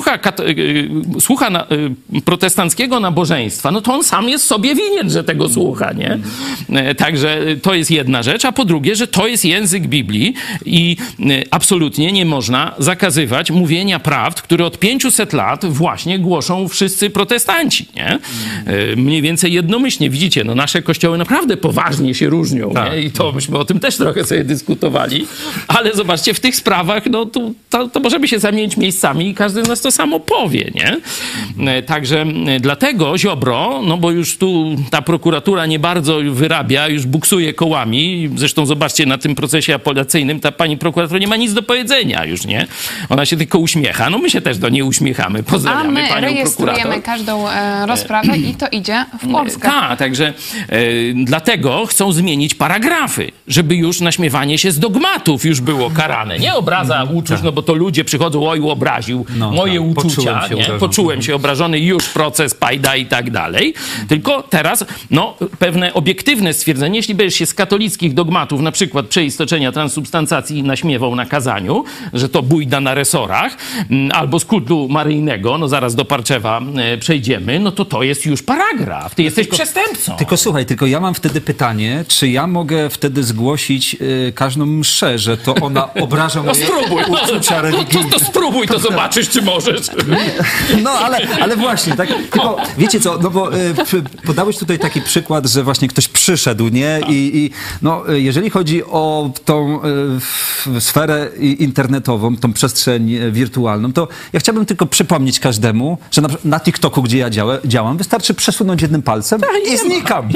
słucha protestanckiego nabożeństwa, no to on sam jest sobie winien, że tego słucha, nie? Także to jest jedna rzecz, a po drugie, że to jest język Biblii i absolutnie nie można zakazywać mówienia prawd, które od 500 lat właśnie głoszą wszyscy protestanci, nie? Mniej więcej jednomyślnie. Widzicie, no nasze kościoły naprawdę poważnie się różnią, tak, nie? I to myśmy o tym też trochę sobie dyskutowali, ale zobaczcie, w tych sprawach, no to możemy się zamienić miejscami i każdy z nas to samo powie, nie? Także dlatego Ziobro, no bo już tu ta prokuratura nie bardzo wyrabia, już buksuje kołami, zresztą zobaczcie, na tym procesie apelacyjnym ta pani prokurator nie ma nic do powiedzenia już, nie? Ona się tylko uśmiecha, no my się też do niej uśmiechamy, pozdrawiamy panią prokurator. Rejestrujemy każdą rozprawę i to idzie w Polskę. Tak, także dlatego chcą zmienić paragrafy, żeby już naśmiewanie się z dogmatów już było karane. Nie obraza uczuć, no bo to ludzie przychodzą, oj, obraził moje uczucia, poczułem się obrażony, już proces pajda i tak dalej. Tylko teraz, no, pewne obiektywne stwierdzenie, jeśli będziesz się z katolickich dogmatów, na przykład przeistoczenia transsubstancacji naśmiewał na kazaniu, że to bójda na resorach, albo z kultu maryjnego, no zaraz do Parczewa przejdziemy, no to jest już paragraf. Ty jesteś przestępcą. Tylko słuchaj, ja mam wtedy pytanie, czy ja mogę wtedy zgłosić każdą mszę, że to ona obraża moje uczucia religijne? To spróbuj, to zobaczysz, czy możesz. No, ale właśnie, tak, tylko wiecie co, no bo podałeś tutaj taki przykład, że właśnie ktoś przyszedł, nie? I no, jeżeli chodzi o tą sferę internetową, tą przestrzeń wirtualną, to ja chciałbym tylko przypomnieć każdemu, że na TikToku, gdzie ja działam, wystarczy przesunąć jednym palcem i znikam.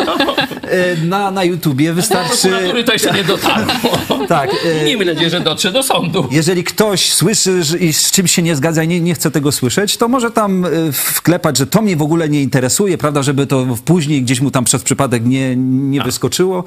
Na YouTubie wystarczy... Prokuratury to jeszcze nie dotarło. Tak. Miejmy nadzieję, że dotrze do sądu. Jeżeli ktoś słyszy i z czymś się nie zgadza i nie chce tego słyszeć, to może tam wklepać, że to mnie w ogóle nie interesuje, prawda, żeby to później gdzieś mu tam przez przypadek nie wyskoczyło.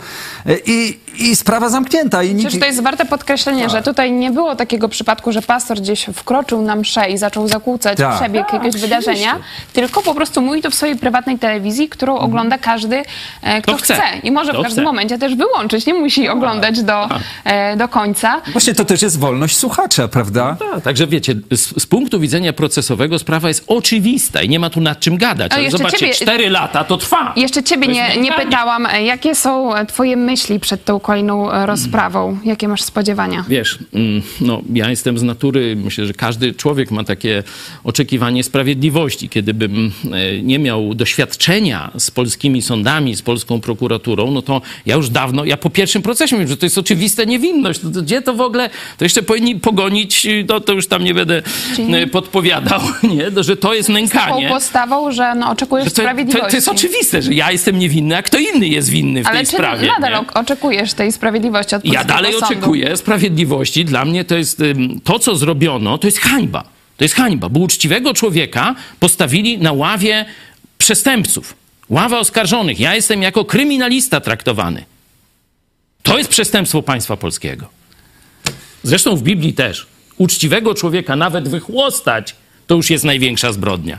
I sprawa zamknięta. Przecież to jest warte podkreślenia, że tutaj nie było takiego przypadku, że pastor gdzieś wkroczył na mszę i zaczął zakłócać przebieg jakiegoś wydarzenia, tylko po prostu mówi to w swojej prywatnej telewizji, którą ogląda każdy, kto chce. I może w każdym momencie też wyłączyć, nie musi oglądać do końca. Właśnie to też jest wolność słuchacza, prawda? Także wiecie, z punktu widzenia procesowego sprawa jest oczywista i nie ma tu nad czym gadać. Ale zobaczcie, 4 lata to trwa. Jeszcze ciebie nie pytałam, jakie są twoje myśli przed tą kolejną rozprawą? Jakie masz spodziewania? Wiesz, no ja jestem z natury, myślę, że każdy człowiek ma takie oczekiwanie sprawiedliwości. Kiedybym nie miał doświadczenia z polskimi sądami, z polską prokuraturą, prokuraturą, no to ja po pierwszym procesie mówię, że to jest oczywista niewinność. To gdzie to w ogóle, to jeszcze powinni pogonić, to już tam nie będę podpowiadał, nie? Że to jest nękanie. Z taką postawą, że oczekujesz sprawiedliwości. To jest oczywiste, że ja jestem niewinny, a kto inny jest winny w tej sprawie. Ale nadal oczekujesz tej sprawiedliwości od polskiego sądu? Ja dalej oczekuję sprawiedliwości. Dla mnie to jest to, co zrobiono, to jest hańba. To jest hańba, bo uczciwego człowieka postawili na ławie przestępców. Ława oskarżonych. Ja jestem jako kryminalista traktowany. To jest przestępstwo państwa polskiego. Zresztą w Biblii też. Uczciwego człowieka nawet wychłostać, to już jest największa zbrodnia.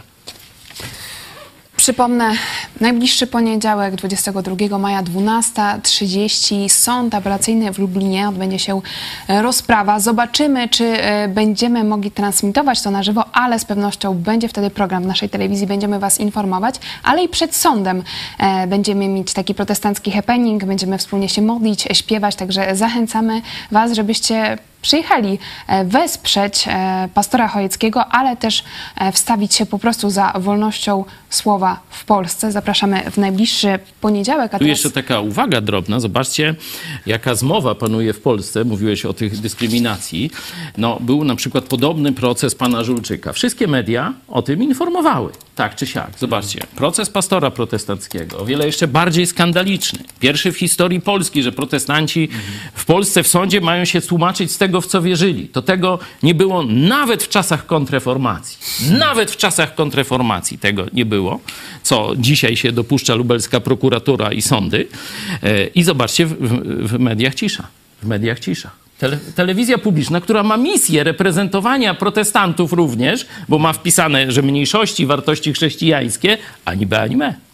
Przypomnę, najbliższy poniedziałek, 22 maja, 12:30, Sąd Apelacyjny w Lublinie, odbędzie się rozprawa. Zobaczymy, czy będziemy mogli transmitować to na żywo, ale z pewnością będzie wtedy program w naszej telewizji, będziemy was informować, ale i przed sądem będziemy mieć taki protestancki happening, będziemy wspólnie się modlić, śpiewać, także zachęcamy was, żebyście przyjechali wesprzeć pastora Chojeckiego, ale też wstawić się po prostu za wolnością słowa w Polsce. Zapraszamy w najbliższy poniedziałek. Tu jeszcze taka uwaga drobna. Zobaczcie, jaka zmowa panuje w Polsce. Mówiłeś o tych dyskryminacji. No, był na przykład podobny proces pana Żulczyka. Wszystkie media o tym informowały. Tak czy siak. Zobaczcie. Proces pastora protestanckiego. O wiele jeszcze bardziej skandaliczny. Pierwszy w historii Polski, że protestanci w Polsce w sądzie mają się tłumaczyć z tego, w co wierzyli. To tego nie było nawet w czasach kontrreformacji. Nawet w czasach kontrreformacji tego nie było, co dzisiaj się dopuszcza lubelska prokuratura i sądy. I zobaczcie, w mediach cisza. W mediach cisza. Telewizja publiczna, która ma misję reprezentowania protestantów również, bo ma wpisane, że mniejszości, wartości chrześcijańskie, ani be, ani me.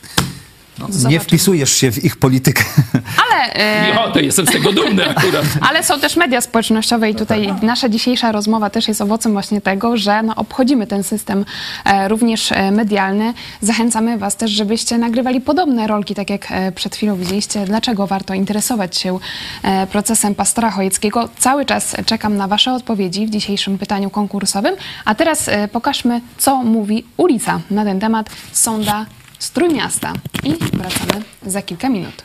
Nie wpisujesz się w ich politykę. Ale... to jestem z tego dumny akurat. Ale są też media społecznościowe i tutaj nasza dzisiejsza rozmowa też jest owocem właśnie tego, że obchodzimy ten system również medialny. Zachęcamy was też, żebyście nagrywali podobne rolki, tak jak przed chwilą widzieliście. Dlaczego warto interesować się procesem pastora Chojeckiego? Cały czas czekam na wasze odpowiedzi w dzisiejszym pytaniu konkursowym. A teraz pokażmy, co mówi ulica na ten temat sąda z Trójmiasta. I wracamy za kilka minut.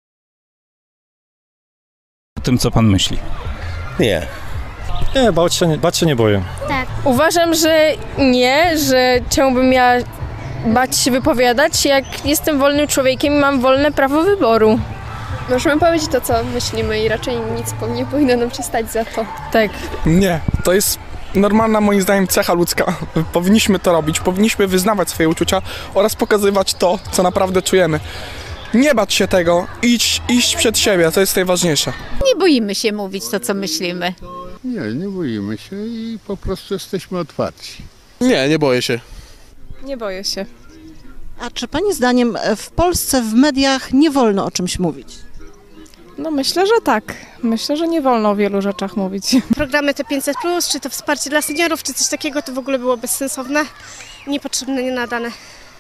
O tym, co pan myśli? Nie, bać się nie boję. Tak. Uważam, że nie, że czemu bym miała bać się wypowiadać, jak jestem wolnym człowiekiem i mam wolne prawo wyboru. Możemy powiedzieć to, co myślimy i raczej nic nie powinno nam się stać za to. Tak. Nie, to jest normalna moim zdaniem cecha ludzka. Powinniśmy to robić, powinniśmy wyznawać swoje uczucia oraz pokazywać to, co naprawdę czujemy. Nie bać się tego, iść przed siebie, to jest najważniejsze. Nie boimy się mówić to, co myślimy. Nie boimy się i po prostu jesteśmy otwarci. Nie boję się. Nie boję się. A czy pani zdaniem w Polsce w mediach nie wolno o czymś mówić? No myślę, że tak. Myślę, że nie wolno o wielu rzeczach mówić. Programy te 500+, czy to wsparcie dla seniorów, czy coś takiego, to w ogóle było bezsensowne, niepotrzebne, nienadane.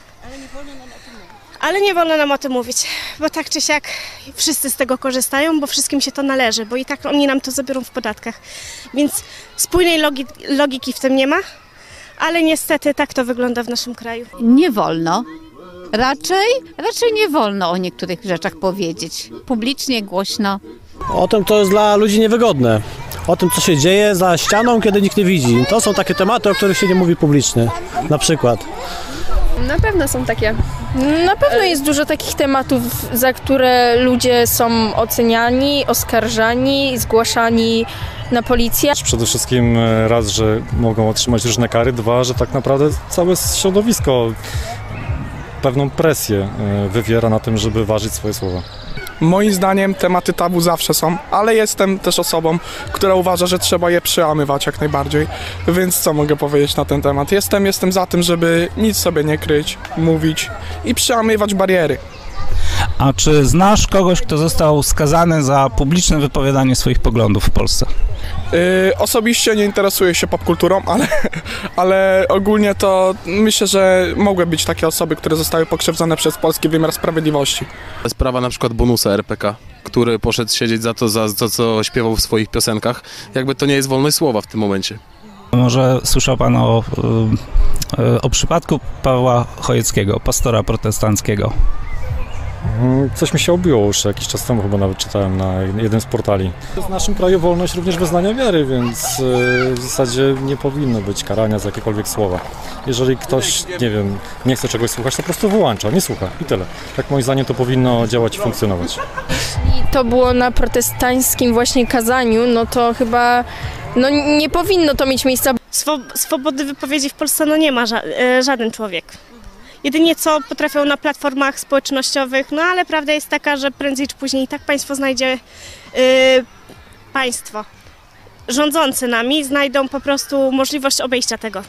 Ale nie wolno nam o tym mówić, bo tak czy siak wszyscy z tego korzystają, bo wszystkim się to należy, bo i tak oni nam to zabiorą w podatkach. Więc spójnej logiki w tym nie ma, ale niestety tak to wygląda w naszym kraju. Nie wolno. Raczej nie wolno o niektórych rzeczach powiedzieć. Publicznie, głośno. O tym to jest dla ludzi niewygodne. O tym, co się dzieje za ścianą, kiedy nikt nie widzi. To są takie tematy, o których się nie mówi publicznie. Na przykład. Na pewno są takie. Na pewno jest dużo takich tematów, za które ludzie są oceniani, oskarżani, zgłaszani na policję. Przede wszystkim raz, że mogą otrzymać różne kary, dwa, że tak naprawdę całe środowisko pewną presję wywiera na tym, żeby ważyć swoje słowa. Moim zdaniem tematy tabu zawsze są, ale jestem też osobą, która uważa, że trzeba je przełamywać jak najbardziej. Więc co mogę powiedzieć na ten temat? Jestem za tym, żeby nic sobie nie kryć, mówić i przełamywać bariery. A czy znasz kogoś, kto został skazany za publiczne wypowiadanie swoich poglądów w Polsce? Osobiście nie interesuję się popkulturą, ale ogólnie to myślę, że mogły być takie osoby, które zostały pokrzywdzone przez polski wymiar sprawiedliwości. Sprawa na przykład Bonusa RPK, który poszedł siedzieć za to, co śpiewał w swoich piosenkach. Jakby to nie jest wolność słowa w tym momencie. Może słyszał pan o przypadku Pawła Chojeckiego, pastora protestanckiego? Coś mi się obiło już jakiś czas temu, chyba nawet czytałem na jednym z portali. W naszym kraju wolność również wyznania wiary, więc w zasadzie nie powinno być karania za jakiekolwiek słowa. Jeżeli ktoś, nie wiem, nie chce czegoś słuchać, to po prostu wyłącza, nie słucha i tyle. Tak moim zdaniem to powinno działać i funkcjonować. I to było na protestanckim właśnie kazaniu, no to chyba nie powinno to mieć miejsca. Swobody wypowiedzi w Polsce nie ma żaden człowiek. Jedynie co potrafią na platformach społecznościowych, no ale prawda jest taka, że prędzej czy później i tak państwo znajdzie, państwo rządzący nami znajdą po prostu możliwość obejścia tego.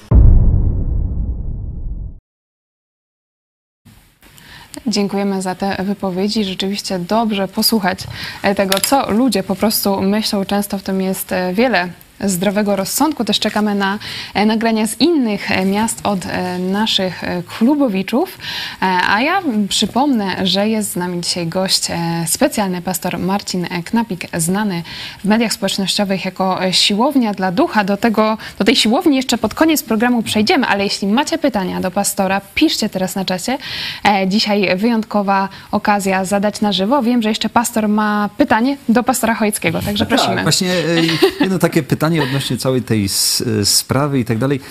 Dziękujemy za te wypowiedzi. Rzeczywiście dobrze posłuchać tego, co ludzie po prostu myślą. Często w tym jest wiele zdrowego rozsądku. Też czekamy na nagrania z innych miast od naszych klubowiczów. A ja przypomnę, że jest z nami dzisiaj gość specjalny, pastor Marcin Knapik, znany w mediach społecznościowych jako Siłownia dla Ducha. Do tej siłowni jeszcze pod koniec programu przejdziemy, ale jeśli macie pytania do pastora, piszcie teraz na czacie. Dzisiaj wyjątkowa okazja zadać na żywo. Wiem, że jeszcze pastor ma pytanie do pastora Chojeckiego, także prosimy. Tak, właśnie jedno takie pytanie odnośnie całej tej sprawy i tak dalej.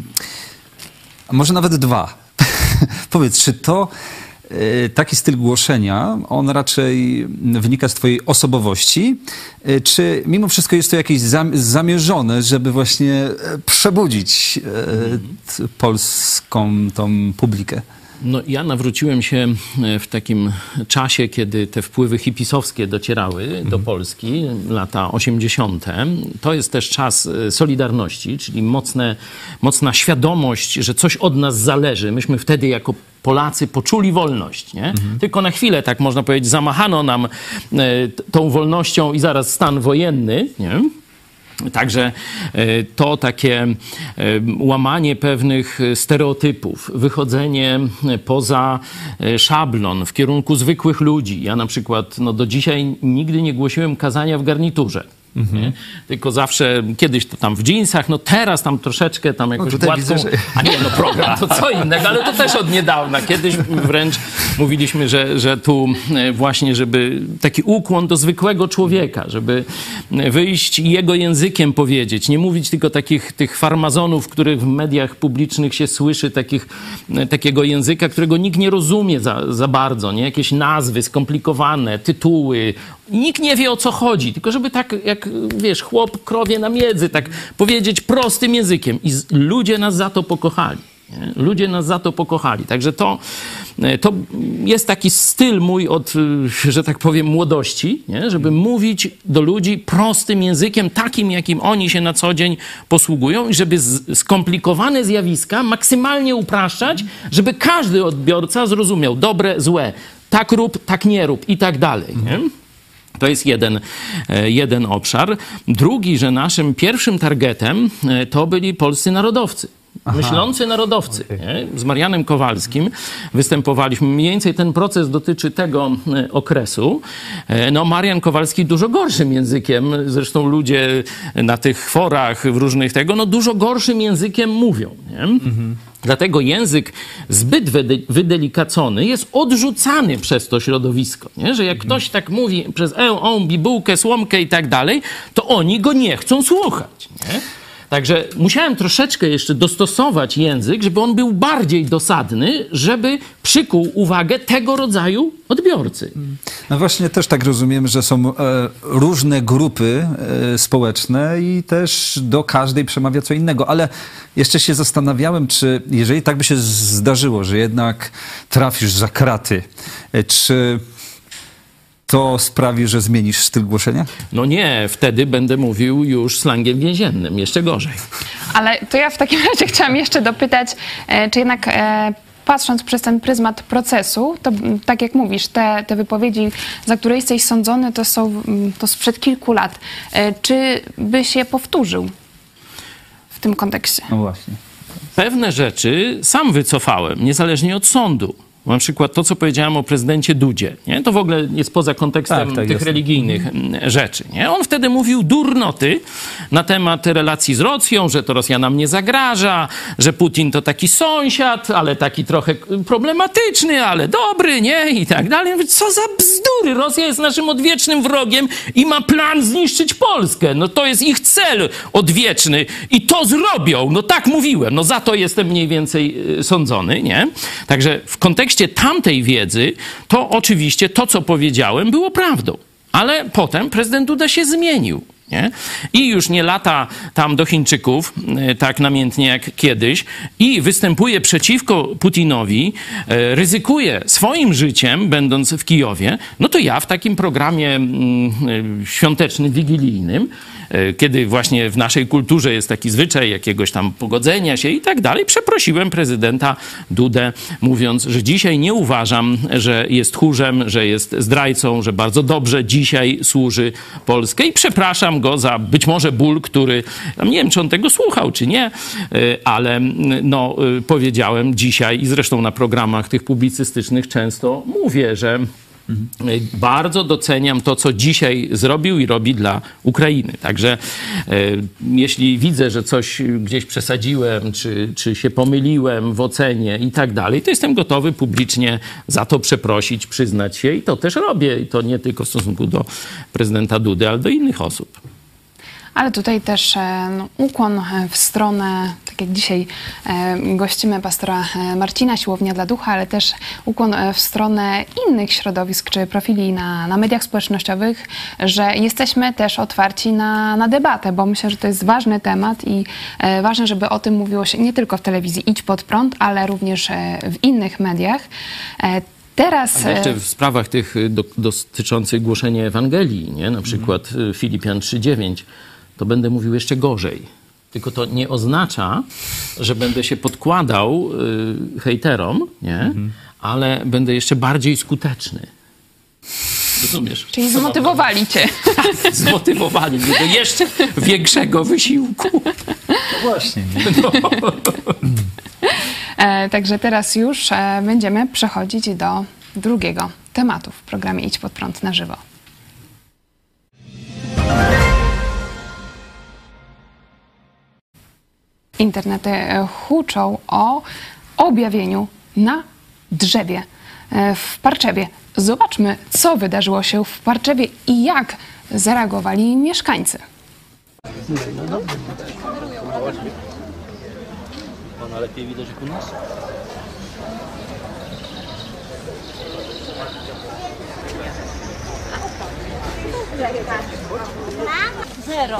A może nawet dwa. Powiedz, czy to taki styl głoszenia, on raczej wynika z twojej osobowości, czy mimo wszystko jest to jakieś zamierzone, żeby właśnie przebudzić polską tą publikę? No, ja nawróciłem się w takim czasie, kiedy te wpływy hipisowskie docierały do Polski, lata 80. To jest też czas Solidarności, czyli mocna świadomość, że coś od nas zależy. Myśmy wtedy jako Polacy poczuli wolność, nie? Tylko na chwilę, tak można powiedzieć, zamachano nam tą wolnością i zaraz stan wojenny, nie? Także to takie łamanie pewnych stereotypów, wychodzenie poza szablon w kierunku zwykłych ludzi. Ja na przykład do dzisiaj nigdy nie głosiłem kazania w garniturze. Tylko zawsze, kiedyś to tam w dżinsach, teraz tam troszeczkę tam jakoś gładką. A nie, program to co innego, ale to też od niedawna. Kiedyś wręcz mówiliśmy, że tu właśnie, żeby taki ukłon do zwykłego człowieka, żeby wyjść i jego językiem powiedzieć, nie mówić tylko tych farmazonów, których w mediach publicznych się słyszy, takiego języka, którego nikt nie rozumie za bardzo, nie? Jakieś nazwy skomplikowane, tytuły. Nikt nie wie, o co chodzi, tylko żeby tak, jak wiesz, chłop krowie na miedzy, tak powiedzieć prostym językiem. I ludzie nas za to pokochali. Nie? Ludzie nas za to pokochali. Także to jest taki styl mój od, że tak powiem, młodości, nie? Żeby mówić do ludzi prostym językiem, takim, jakim oni się na co dzień posługują i żeby skomplikowane zjawiska maksymalnie upraszczać, żeby każdy odbiorca zrozumiał dobre, złe. Tak rób, tak nie rób i tak dalej. Nie? To jest jeden obszar. Drugi, że naszym pierwszym targetem to byli polscy narodowcy. Myślący narodowcy. Nie? Z Marianem Kowalskim występowaliśmy. Mniej więcej ten proces dotyczy tego okresu. Marian Kowalski dużo gorszym językiem, zresztą ludzie na tych forach w różnych dużo gorszym językiem mówią. Nie? Dlatego język zbyt wydelikacony jest odrzucany przez to środowisko. Nie? Że jak ktoś tak mówi przez bibułkę, słomkę i tak dalej, to oni go nie chcą słuchać. Nie? Także musiałem troszeczkę jeszcze dostosować język, żeby on był bardziej dosadny, żeby przykuł uwagę tego rodzaju odbiorcy. No właśnie też tak rozumiem, że są różne grupy społeczne i też do każdej przemawia co innego, ale jeszcze się zastanawiałem, czy jeżeli tak by się zdarzyło, że jednak trafisz za kraty, czy to sprawi, że zmienisz styl głoszenia? No nie, wtedy będę mówił już slangiem więziennym, jeszcze gorzej. Ale to ja w takim razie chciałam jeszcze dopytać, czy jednak patrząc przez ten pryzmat procesu, to tak jak mówisz, te wypowiedzi, za które jesteś sądzony, to sprzed kilku lat. Czy byś je powtórzył w tym kontekście? No właśnie. Pewne rzeczy sam wycofałem, niezależnie od sądu. Na przykład to, co powiedziałem o prezydencie Dudzie, nie? To w ogóle jest poza kontekstem tych jasne. religijnych rzeczy. Nie? On wtedy mówił durnoty na temat relacji z Rosją, że to Rosja nam nie zagraża, że Putin to taki sąsiad, ale taki trochę problematyczny, ale dobry, nie? I tak dalej. Mówię, co za bzdury! Rosja jest naszym odwiecznym wrogiem i ma plan zniszczyć Polskę. No to jest ich cel odwieczny i to zrobią. No tak mówiłem. No za to jestem mniej więcej sądzony, nie? Także w kontekście tamtej wiedzy, to oczywiście to, co powiedziałem, było prawdą. Ale potem prezydent Duda się zmienił. Nie? I już nie lata tam do Chińczyków tak namiętnie jak kiedyś i występuje przeciwko Putinowi, ryzykuje swoim życiem, będąc w Kijowie, no to ja w takim programie świątecznym, wigilijnym, kiedy właśnie w naszej kulturze jest taki zwyczaj jakiegoś tam pogodzenia się i tak dalej, przeprosiłem prezydenta Dudę, mówiąc, że dzisiaj nie uważam, że jest tchórzem, że jest zdrajcą, że bardzo dobrze dzisiaj służy Polskę i przepraszam go za być może ból, który, nie wiem, czy on tego słuchał, czy nie, ale no, powiedziałem dzisiaj i zresztą na programach tych publicystycznych często mówię, że bardzo doceniam to, co dzisiaj zrobił i robi dla Ukrainy. Także jeśli widzę, że coś gdzieś przesadziłem, czy się pomyliłem w ocenie i tak dalej, to jestem gotowy publicznie za to przeprosić, przyznać się i to też robię. I to nie tylko w stosunku do prezydenta Dudy, ale do innych osób. Ale tutaj też ukłon w stronę, tak jak dzisiaj gościmy pastora Marcina, Siłownia dla Ducha, ale też ukłon w stronę innych środowisk czy profili na mediach społecznościowych, że jesteśmy też otwarci na debatę, bo myślę, że to jest ważny temat i ważne, żeby o tym mówiło się nie tylko w telewizji Idź Pod Prąd, ale również w innych mediach. Teraz... Ale jeszcze w sprawach tych dotyczących głoszenia Ewangelii, nie? Na przykład Filipian 3:9, to będę mówił jeszcze gorzej. Tylko to nie oznacza, że będę się podkładał hejterom, nie? Ale będę jeszcze bardziej skuteczny. Rozumiesz? Czyli zmotywowali cię. Zmotywowali mnie do jeszcze większego wysiłku. No właśnie. No. Także teraz już będziemy przechodzić do drugiego tematu w programie Idź Pod Prąd na żywo. Internety huczą o objawieniu na drzewie w Parczewie. Zobaczmy, co wydarzyło się w Parczewie i jak zareagowali mieszkańcy. Ona lepiej widać jak u nas? Zero.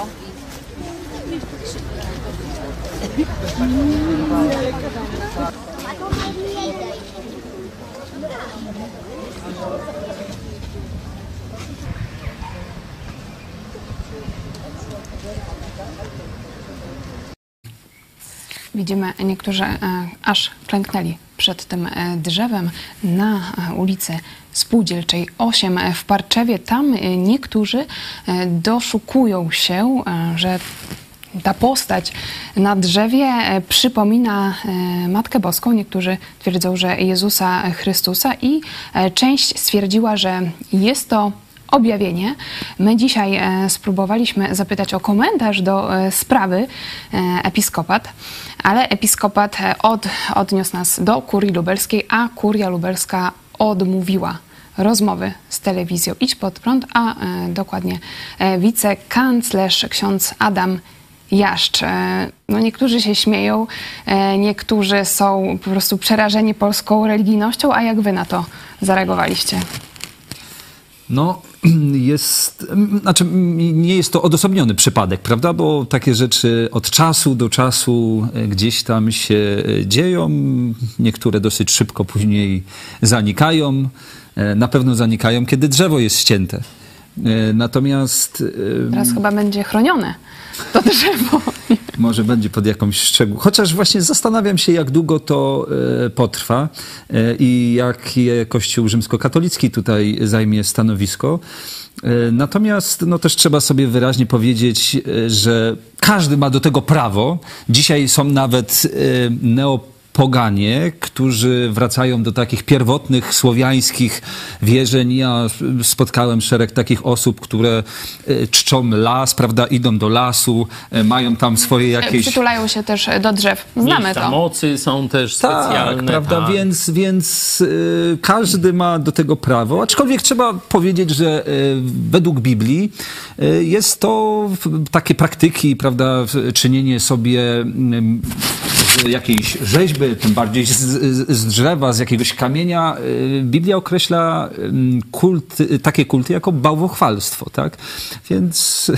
Widzimy, niektórzy aż klęknęli przed tym drzewem na ulicy Spółdzielczej 8 w Parczewie. Tam niektórzy doszukują się, że ta postać na drzewie przypomina Matkę Boską. Niektórzy twierdzą, że Jezusa Chrystusa i część stwierdziła, że jest to objawienie. My dzisiaj spróbowaliśmy zapytać o komentarz do sprawy episkopat, ale episkopat odniósł nas do kurii lubelskiej, a kuria lubelska odmówiła rozmowy z telewizją Idź Pod Prąd, a dokładnie wicekanclerz ksiądz Adam Jaszcz. No niektórzy się śmieją, niektórzy są po prostu przerażeni polską religijnością, a jak wy na to zareagowaliście? No, nie jest to odosobniony przypadek, prawda? Bo takie rzeczy od czasu do czasu gdzieś tam się dzieją. Niektóre dosyć szybko później zanikają. Na pewno zanikają, kiedy drzewo jest ścięte. Natomiast... Teraz chyba będzie chronione to drzewo. Może będzie pod jakąś szczegół. Chociaż właśnie zastanawiam się, jak długo to potrwa i jakie Kościół rzymskokatolicki tutaj zajmie stanowisko. Natomiast no, też trzeba sobie wyraźnie powiedzieć, że każdy ma do tego prawo. Dzisiaj są nawet poganie, którzy wracają do takich pierwotnych słowiańskich wierzeń. Ja spotkałem szereg takich osób, które czczą las, prawda, idą do lasu, mają tam swoje jakieś... Przytulają się też do drzew. Znamy miejsca to. mocy są też specjalne. Prawda, tak. Więc każdy ma do tego prawo, aczkolwiek trzeba powiedzieć, że według Biblii jest to takie praktyki, prawda, czynienie sobie jakiejś rzeźby, tym bardziej z drzewa, z jakiegoś kamienia. Biblia określa takie kulty jako bałwochwalstwo, tak? Więc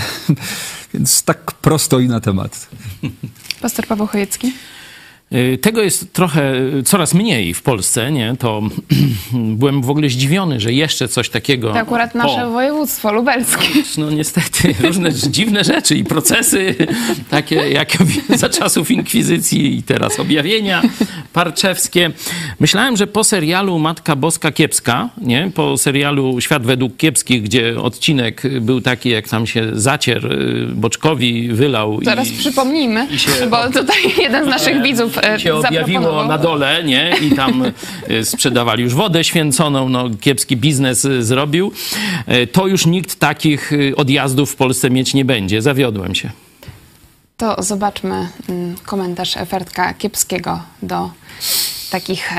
tak prosto i na temat. Pastor Paweł Chojecki. Tego jest trochę, coraz mniej w Polsce, nie? To byłem w ogóle zdziwiony, że jeszcze coś takiego... To akurat nasze województwo lubelskie. No niestety, różne dziwne rzeczy i procesy takie jak za czasów inkwizycji i teraz objawienia parczewskie. Myślałem, że po serialu Matka Boska Kiepska, nie? Po serialu Świat według Kiepskich, gdzie odcinek był taki, jak tam się zacier Boczkowi wylał. Zaraz przypomnijmy, bo tutaj jeden z naszych widzów się objawiło na dole, nie? I tam sprzedawali już wodę święconą, no kiepski biznes zrobił. To już nikt takich odjazdów w Polsce mieć nie będzie. Zawiodłem się. To zobaczmy komentarz Ferdka Kiepskiego do takich...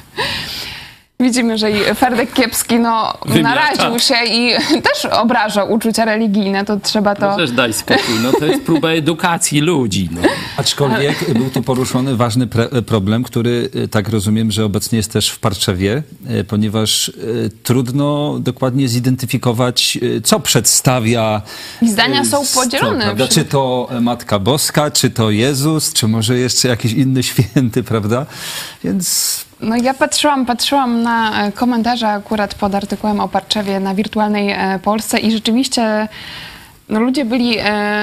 Widzimy, że i Ferdek Kiepski naraził się i też obrażał uczucia religijne, to trzeba to... No też daj spokój, no to jest próba edukacji ludzi. No. Aczkolwiek był tu poruszony ważny problem, który tak rozumiem, że obecnie jest też w Parczewie, ponieważ trudno dokładnie zidentyfikować, co przedstawia... I zdania są podzielone. Prawda? Czy to Matka Boska, czy to Jezus, czy może jeszcze jakiś inny święty, prawda? Więc... No ja patrzyłam na komentarze akurat pod artykułem o Parczewie na Wirtualnej Polsce i rzeczywiście ludzie byli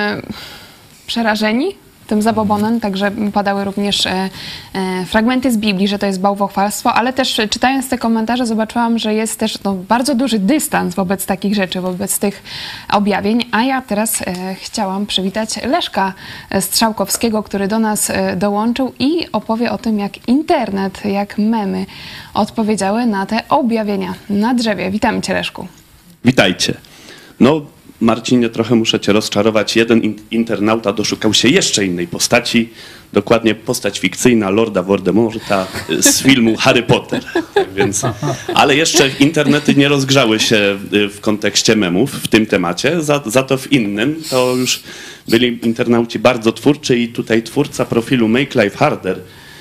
przerażeni tym zabobonem, także padały również fragmenty z Biblii, że to jest bałwochwalstwo, ale też czytając te komentarze zobaczyłam, że jest też bardzo duży dystans wobec takich rzeczy, wobec tych objawień, a ja teraz chciałam przywitać Leszka Strzałkowskiego, który do nas dołączył i opowie o tym, jak internet, jak memy odpowiedziały na te objawienia na drzewie. Witamy cię, Leszku. Witajcie. No, Marcinie, trochę muszę cię rozczarować. Jeden internauta doszukał się jeszcze innej postaci, dokładnie postać fikcyjna Lorda Voldemorta z filmu Harry Potter. Tak więc, ale jeszcze internety nie rozgrzały się w kontekście memów w tym temacie, za to w innym to już byli internauci bardzo twórczy i tutaj twórca profilu Make Life Harder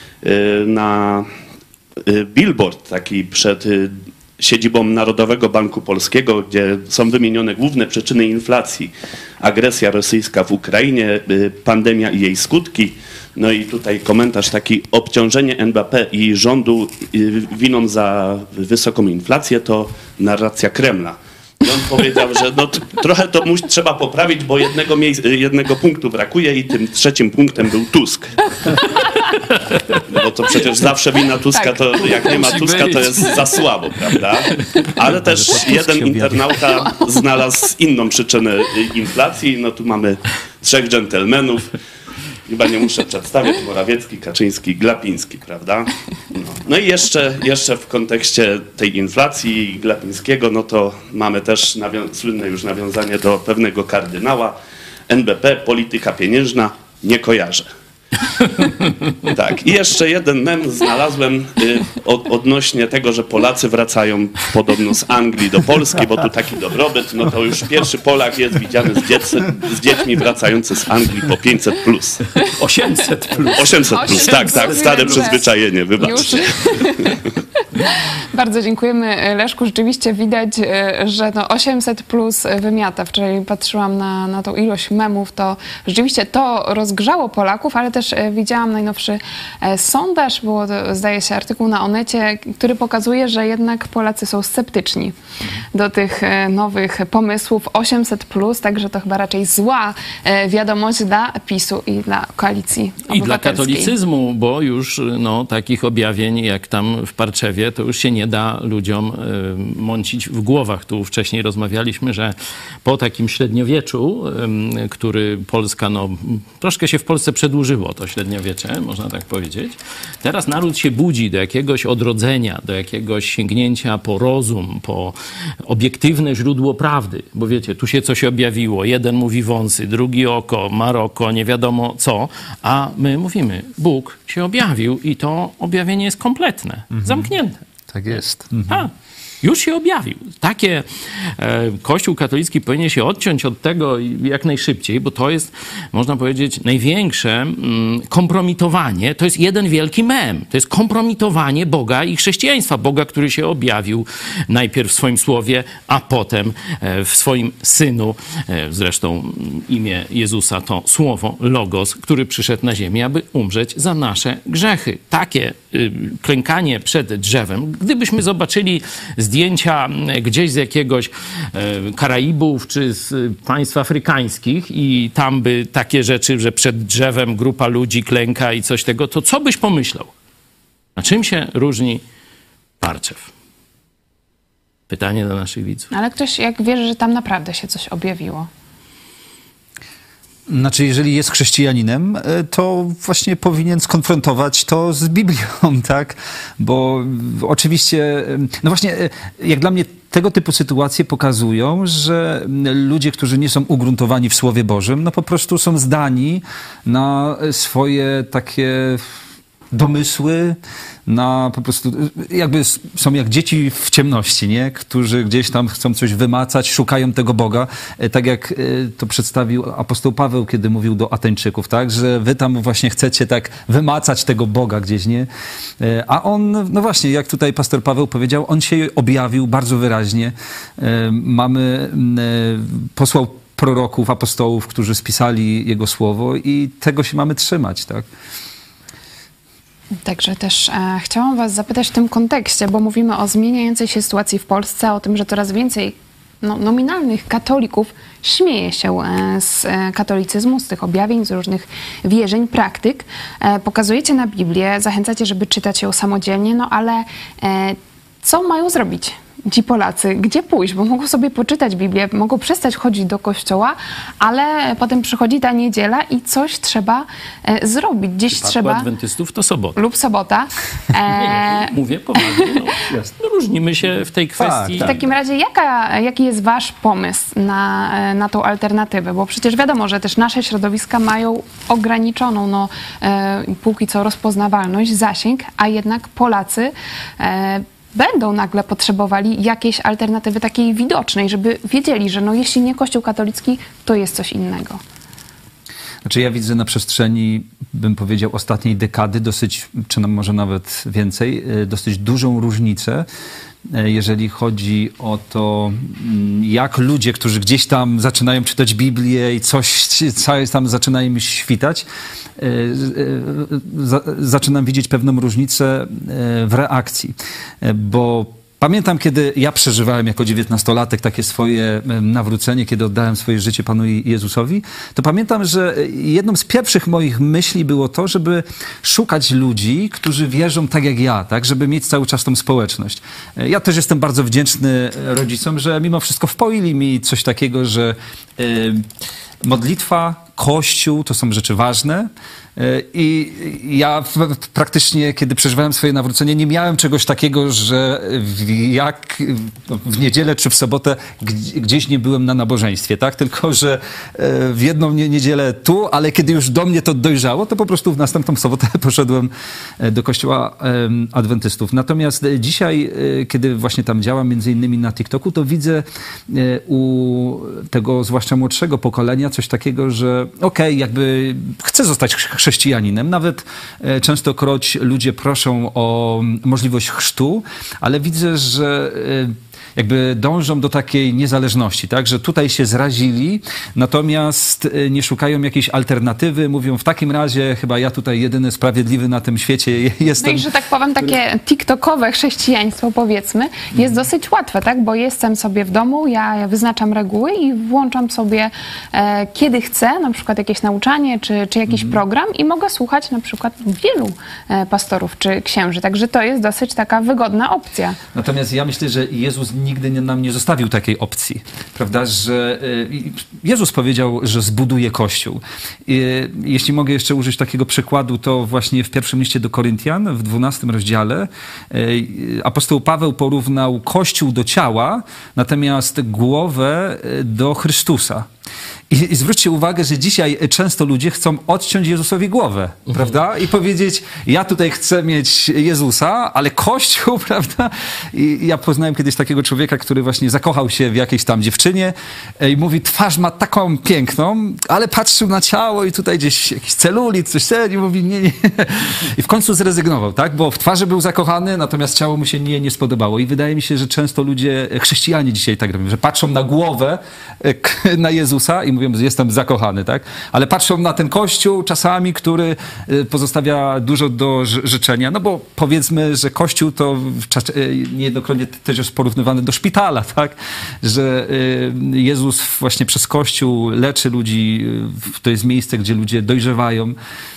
na billboard taki przed siedzibą Narodowego Banku Polskiego, gdzie są wymienione główne przyczyny inflacji, agresja rosyjska w Ukrainie, pandemia i jej skutki. No i tutaj komentarz taki: obciążenie NBP i rządu winą za wysoką inflację to narracja Kremla. I on powiedział, że no, trochę to trzeba poprawić, bo jednego punktu brakuje i tym trzecim punktem był Tusk. Bo to przecież zawsze wina Tuska, to jak nie ma Tuska, to jest za słabo, prawda? Ale też jeden internauta znalazł inną przyczynę inflacji. No tu mamy trzech dżentelmenów. Chyba nie muszę przedstawiać: Morawiecki, Kaczyński, Glapiński, prawda? No i jeszcze w kontekście tej inflacji Glapińskiego, no to mamy też słynne już nawiązanie do pewnego kardynała. NBP, polityka pieniężna, nie kojarzę. Tak, i jeszcze jeden mem znalazłem odnośnie tego, że Polacy wracają podobno z Anglii do Polski, bo tu taki dobrobyt, no to już pierwszy Polak jest widziany z dziećmi wracający z Anglii po 500+. 800+. 800+, tak, stare przyzwyczajenie, wybaczcie. Bardzo dziękujemy, Leszku. Rzeczywiście widać, że 800+ wymiata. Wczoraj patrzyłam na tą ilość memów, to rzeczywiście to rozgrzało Polaków, ale też widziałam najnowszy sondaż, było to, zdaje się, artykuł na Onecie, który pokazuje, że jednak Polacy są sceptyczni do tych nowych pomysłów 800+, także to chyba raczej zła wiadomość dla PiS-u i dla Koalicji Obywatelskiej. I dla katolicyzmu, bo już takich objawień jak tam w Parczewie, to już się nie da ludziom mącić w głowach. Tu wcześniej rozmawialiśmy, że po takim średniowieczu, który Polska, troszkę się w Polsce przedłużyło to średniowieczeństwo. średniowiecze, można tak powiedzieć. Teraz naród się budzi do jakiegoś odrodzenia, do jakiegoś sięgnięcia po rozum, po obiektywne źródło prawdy. Bo wiecie, tu się coś objawiło. Jeden mówi wąsy, drugi oko, Maroko, nie wiadomo co. A my mówimy, Bóg się objawił i to objawienie jest kompletne, zamknięte. Tak jest. Już się objawił. Takie Kościół katolicki powinien się odciąć od tego jak najszybciej, bo to jest, można powiedzieć, największe kompromitowanie. To jest jeden wielki mem. To jest kompromitowanie Boga i chrześcijaństwa. Boga, który się objawił najpierw w swoim słowie, a potem w swoim Synu. Zresztą imię Jezusa to słowo, logos, który przyszedł na ziemię, aby umrzeć za nasze grzechy. Takie klękanie przed drzewem. Gdybyśmy zobaczyli zdjęcia gdzieś z jakiegoś Karaibów czy z państw afrykańskich i tam by takie rzeczy, że przed drzewem grupa ludzi klęka i coś tego, to co byś pomyślał? Na czym się różni Parczew? Pytanie do naszych widzów. Ale ktoś jak wierzy, że tam naprawdę się coś objawiło? Znaczy, jeżeli jest chrześcijaninem, to właśnie powinien skonfrontować to z Biblią, tak? Bo oczywiście, no właśnie, jak dla mnie tego typu sytuacje pokazują, że ludzie, którzy nie są ugruntowani w Słowie Bożym, no po prostu są zdani na swoje takie domysły, na po prostu jakby są jak dzieci w ciemności, nie? Którzy gdzieś tam chcą coś wymacać, szukają tego Boga, tak jak to przedstawił apostoł Paweł, kiedy mówił do Ateńczyków, tak? Że wy tam właśnie chcecie tak wymacać tego Boga gdzieś, nie? A on, no właśnie, jak tutaj pastor Paweł powiedział, on się objawił bardzo wyraźnie. Posłał proroków, apostołów, którzy spisali jego słowo i tego się mamy trzymać, tak? Także też chciałam was zapytać w tym kontekście, bo mówimy o zmieniającej się sytuacji w Polsce, o tym, że coraz więcej nominalnych katolików śmieje się z katolicyzmu, z tych objawień, z różnych wierzeń, praktyk. Pokazujecie na Biblię, zachęcacie, żeby czytać ją samodzielnie, no ale co mają zrobić ci Polacy? Gdzie pójść? Bo mogą sobie poczytać Biblię, mogą przestać chodzić do kościoła, ale potem przychodzi ta niedziela i coś trzeba zrobić. Gdzieś trzeba... adwentystów to sobota. Lub sobota. Nie, mówię poważnie. Różnimy się w tej kwestii. W takim razie jaki jest wasz pomysł na tą alternatywę? Bo przecież wiadomo, że też nasze środowiska mają ograniczoną póki co rozpoznawalność, zasięg, a jednak Polacy będą nagle potrzebowali jakiejś alternatywy takiej widocznej, żeby wiedzieli, że jeśli nie Kościół katolicki, to jest coś innego. Znaczy ja widzę na przestrzeni, bym powiedział, ostatniej dekady dosyć, czy może nawet więcej, dosyć dużą różnicę, jeżeli chodzi o to, jak ludzie, którzy gdzieś tam zaczynają czytać Biblię i coś tam zaczyna im świtać, zaczynam widzieć pewną różnicę w reakcji, bo pamiętam, kiedy ja przeżywałem jako 19-latek takie swoje nawrócenie, kiedy oddałem swoje życie Panu Jezusowi, to pamiętam, że jedną z pierwszych moich myśli było to, żeby szukać ludzi, którzy wierzą tak jak ja, tak, żeby mieć cały czas tą społeczność. Ja też jestem bardzo wdzięczny rodzicom, że mimo wszystko wpoili mi coś takiego, że modlitwa, Kościół to są rzeczy ważne. I ja praktycznie, kiedy przeżywałem swoje nawrócenie, nie miałem czegoś takiego, że jak w niedzielę czy w sobotę gdzieś nie byłem na nabożeństwie, tak? Tylko, że w jedną niedzielę tu, ale kiedy już do mnie to dojrzało, to po prostu w następną sobotę poszedłem do kościoła adwentystów. Natomiast dzisiaj, kiedy właśnie tam działam, między innymi na TikToku, to widzę u tego zwłaszcza młodszego pokolenia coś takiego, że jakby chcę zostać chrześcijaninem. Nawet częstokroć ludzie proszą o możliwość chrztu, ale widzę, że jakby dążą do takiej niezależności, tak? Że tutaj się zrazili, natomiast nie szukają jakiejś alternatywy. Mówią, w takim razie chyba ja tutaj jedyny sprawiedliwy na tym świecie jestem. No i że tak powiem, takie tiktokowe chrześcijaństwo, powiedzmy, jest dosyć łatwe, tak? Bo jestem sobie w domu, ja wyznaczam reguły i włączam sobie kiedy chcę, na przykład jakieś nauczanie, czy jakiś program i mogę słuchać na przykład wielu pastorów czy księży. Także to jest dosyć taka wygodna opcja. Natomiast ja myślę, że Jezus nigdy nam nie zostawił takiej opcji, prawda, że Jezus powiedział, że zbuduje Kościół. Jeśli mogę jeszcze użyć takiego przykładu, to właśnie w pierwszym liście do Koryntian, w 12 rozdziale, apostoł Paweł porównał Kościół do ciała, natomiast głowę do Chrystusa. I zwróćcie uwagę, że dzisiaj często ludzie chcą odciąć Jezusowi głowę, prawda? I powiedzieć, ja tutaj chcę mieć Jezusa, ale Kościół, prawda? I ja poznałem kiedyś takiego człowieka, który właśnie zakochał się w jakiejś tam dziewczynie i mówi, twarz ma taką piękną, ale patrzył na ciało i tutaj gdzieś jakiś celulit, coś i mówi, nie. I w końcu zrezygnował, tak? Bo w twarzy był zakochany, natomiast ciało mu się nie spodobało. I wydaje mi się, że często ludzie, chrześcijanie dzisiaj tak robią, że patrzą na głowę, na Jezusa i mówią, że jestem zakochany, tak? Ale patrzą na ten Kościół czasami, który pozostawia dużo do życzenia, no bo powiedzmy, że Kościół to niejednokrotnie też jest porównywany do szpitala, tak? Że Jezus właśnie przez Kościół leczy ludzi, to jest miejsce, gdzie ludzie dojrzewają.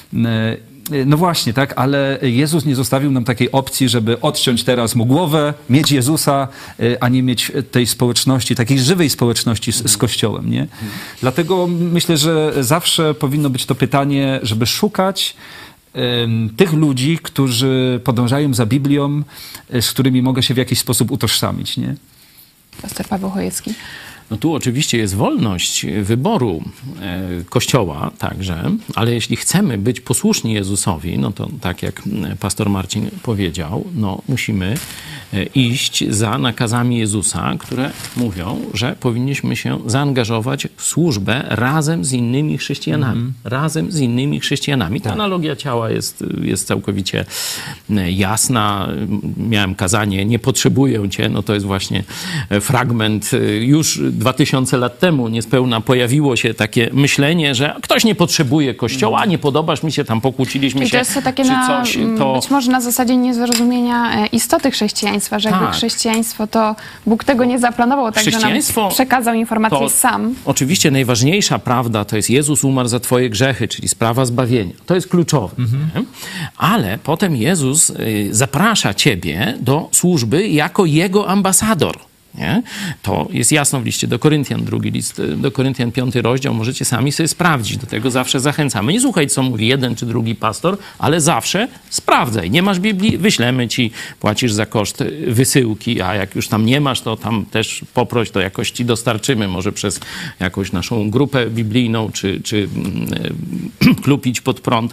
No właśnie, tak, ale Jezus nie zostawił nam takiej opcji, żeby odciąć teraz mu głowę, mieć Jezusa, a nie mieć tej społeczności, takiej żywej społeczności z Kościołem, nie? Dlatego myślę, że zawsze powinno być to pytanie, żeby szukać tych ludzi, którzy podążają za Biblią, z którymi mogę się w jakiś sposób utożsamić, nie? Pastor Paweł Chojecki. No tu oczywiście jest wolność wyboru Kościoła także, ale jeśli chcemy być posłuszni Jezusowi, no to tak jak pastor Marcin powiedział, no musimy iść za nakazami Jezusa, które mówią, że powinniśmy się zaangażować w służbę razem z innymi chrześcijanami. Razem z innymi chrześcijanami. Ta analogia ciała jest całkowicie jasna. Miałem kazanie, nie potrzebuję cię, no to jest właśnie fragment już 2000 lat temu niespełna pojawiło się takie myślenie, że ktoś nie potrzebuje Kościoła, nie podobasz mi się, tam pokłóciliśmy się, to jest takie czy coś. Być może na zasadzie niezrozumienia istoty chrześcijaństwa, że jakby chrześcijaństwo to Bóg tego nie zaplanował, tak że nam przekazał informację sam. Oczywiście najważniejsza prawda to jest Jezus umarł za twoje grzechy, czyli sprawa zbawienia. To jest kluczowe. Ale potem Jezus zaprasza ciebie do służby jako Jego ambasador. Nie? To jest jasno w liście do Koryntian, drugi list do Koryntian, 5 rozdział, możecie sami sobie sprawdzić, do tego zawsze zachęcamy. Nie słuchaj, co mówi jeden czy drugi pastor, ale zawsze sprawdzaj. Nie masz Biblii? Wyślemy ci, płacisz za koszt wysyłki, a jak już tam nie masz, to tam też poproś, to jakoś ci dostarczymy, może przez jakąś naszą grupę biblijną, czy klub Idź Pod Prąd.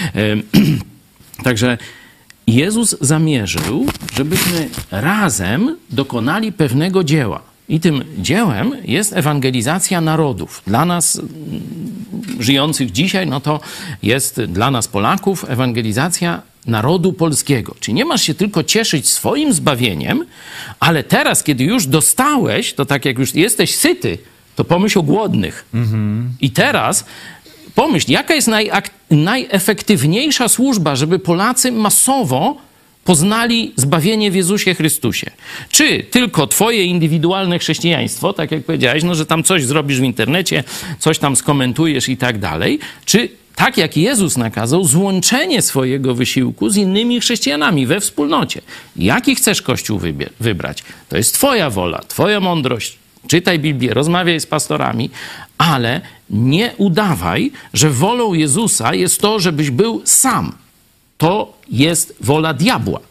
Także Jezus zamierzył, żebyśmy razem dokonali pewnego dzieła. I tym dziełem jest ewangelizacja narodów. Dla nas żyjących dzisiaj, no to jest dla nas Polaków ewangelizacja narodu polskiego. Czyli nie masz się tylko cieszyć swoim zbawieniem, ale teraz, kiedy już dostałeś, to tak jak już jesteś syty, to pomyśl o głodnych. I teraz pomyśl, jaka jest najefektywniejsza służba, żeby Polacy masowo poznali zbawienie w Jezusie Chrystusie. Czy tylko twoje indywidualne chrześcijaństwo, tak jak powiedziałeś, no, że tam coś zrobisz w internecie, coś tam skomentujesz i tak dalej, czy tak jak Jezus nakazał, złączenie swojego wysiłku z innymi chrześcijanami we wspólnocie. Jaki chcesz Kościół wybrać? To jest twoja wola, twoja mądrość. Czytaj Biblię, rozmawiaj z pastorami, ale nie udawaj, że wolą Jezusa jest to, żebyś był sam. To jest wola diabła.